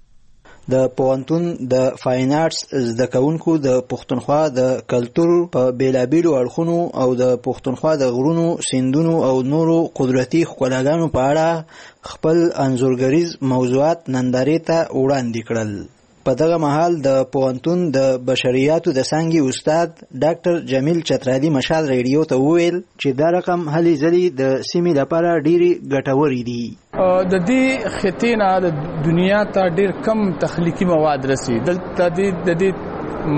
د پوهنتون د فاین آرټس زده کوونکو د پښتونخوا د کلتور په بیلابیلو اړخونو او د پښتونخوا د غرونو، سیندونو او نورو قدرتي ښکلاګانو په اړه خپل انځورګریز موضوعات نندارې ته وړاندې کړل. په دغه مهال د پوهنتون د بشریاتو د څانګې استاد ډاکټر جمیل چترالي مشال ریډیو ته وویل چې دا رقم هلې ځلې د سیمې لپاره ډېرې ګټورې دي. د دې خطې نه د دنیا ته ډېر کم تخلیقي مواد رسي. دلته د دې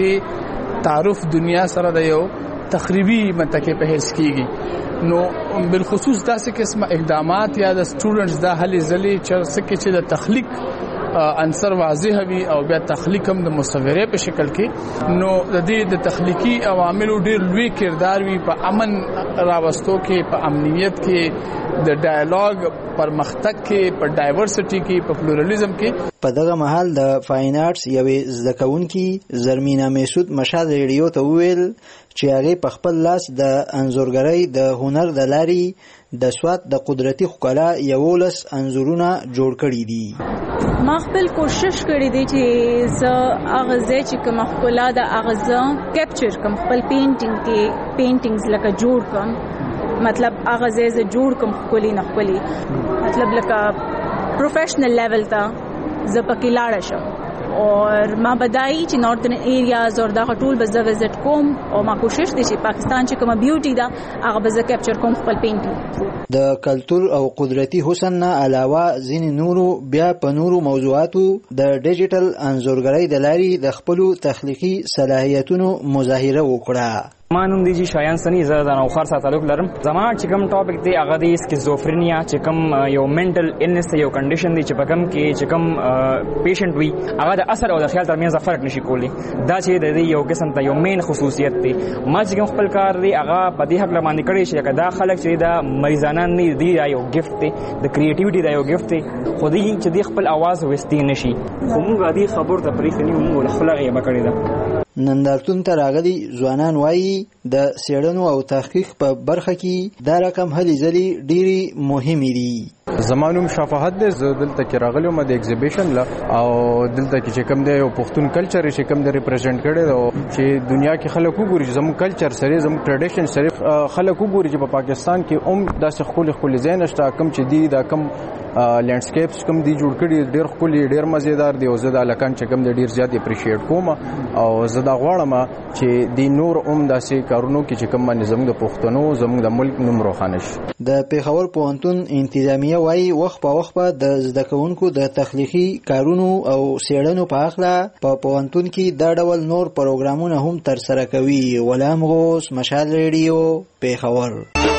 منطقې تعارف دنیا سره د یو تخریبي منطقې په حیث کېږي. نو بالخصوص داسې قسمه اقدامات یا د سټوډنټس دا هلې ځلې چې د تخلیق عنصر واضح وي او بیا تخلیق هم د مصورې په شکل کې، نو د دې د تخلیقي عواملو ډېر لوی کردار وي په امن راوستو کې، په امنیت کې، د ډایالوګ پرمختګ کې، په ډایورسټي کې، په پلورالېزم کې. په دغه مهال د فاین آرټس یوې زده کوونکي زرمینا میسود مشال ریډیو ته وویل چې هغې په خپل لاس د انځورګرۍ د هنر د لارې د سوات د قدرتي ښکلا 11 انځورونه جوړ کړي دي. ما خپل کوشش کړی دی چې زه هغه ځای چې کوم ښکلا د هغه ځای کیپچر کوم خپل پینټینګز لکه جوړ کوم، مطلب هغه ځای زه جوړ کوم ښکلي نه ښکلي، مطلب لکه پروفیشنل لیول ته زه پکې لاړه شم. اور ما بدایي چې نارتن ایریاز اور دا ټول به زه وزټ کوم او ما کوشش دي چې پاکستان چې کومه بیوټي ده هغه به زه کیپچر کوم خپل پینټینګ. د کلتور او قدرتي حسن نه علاوه ځینې نورو بیا په نورو موضوعاتو د ډیجیټل انځورګرۍ د لارې د خپلو تخلیقي صلاحیتونو مظاهره وکړه. ما نوم دی شایان سنی، زه د نوخار سره تعلق لرم. زما چې کوم ټاپک دی هغه دی سکیزوفرینیا، چې کوم یو منټل النس یو کنډیشن دی چې په کوم کې چې کوم پیشنټ وي هغه د اثر او د خیال ترمنځ فرق نشي کولی. دا چې د دې یو قسم ته یو مین خصوصیت دی. ما چې کوم خپل کار دی هغه په دې حق باندې کړی چې دا خلک چې دا مریضانه نه دی، دا یو گیفت دی، د کریټیویټي دا یو گیفت دی، خو دې چې دې خپل आवाज وستې نشي. خو موږ دې خبر ته پرې خني موږ خپل غیبه کړی ده. نندارتون ته راغلي ځوانان وایي د څېړنو او تحقیق په برخه کې دا رقم هلې ځلې ډېرې مهمې دي. زما نوم شفاعت دی، زه دلته کې راغلی وم د ایگزیبیشن له، او دلته کې چې کوم دی یو پښتون کلچر چې کوم دی ریپرزینټ کړی دی چې دنیا کې خلک وګوري چې زموږ کلچر سره زموږ ټریډیشن سره خلک وګوري چې په پاکستان کې داسې ښکلي ځای نشته کوم چې دی دا کوم لینډسکیپس کوم دی جوړ کړي ډېر ښکلي ډېر مزیدار دی. او زه د هلکان چې کوم دی ډېر زیات اپریشیټ کوم او زه دا غواړم چې دی نور داسې کارونو کې چې کوم باندې زموږ د پښتنو زموږ د ملک نوم روښانه شي. د پېښور پوهنتون انتظامیه وایي وخت په وخت به د زده کوونکو د تخلیقي کارونو او څېړنو په هکله په پوهنتون کې دا ډول نور پروګرامونه هم ترسره کوي. غلام غوث، مشال ریډیو، پېښور.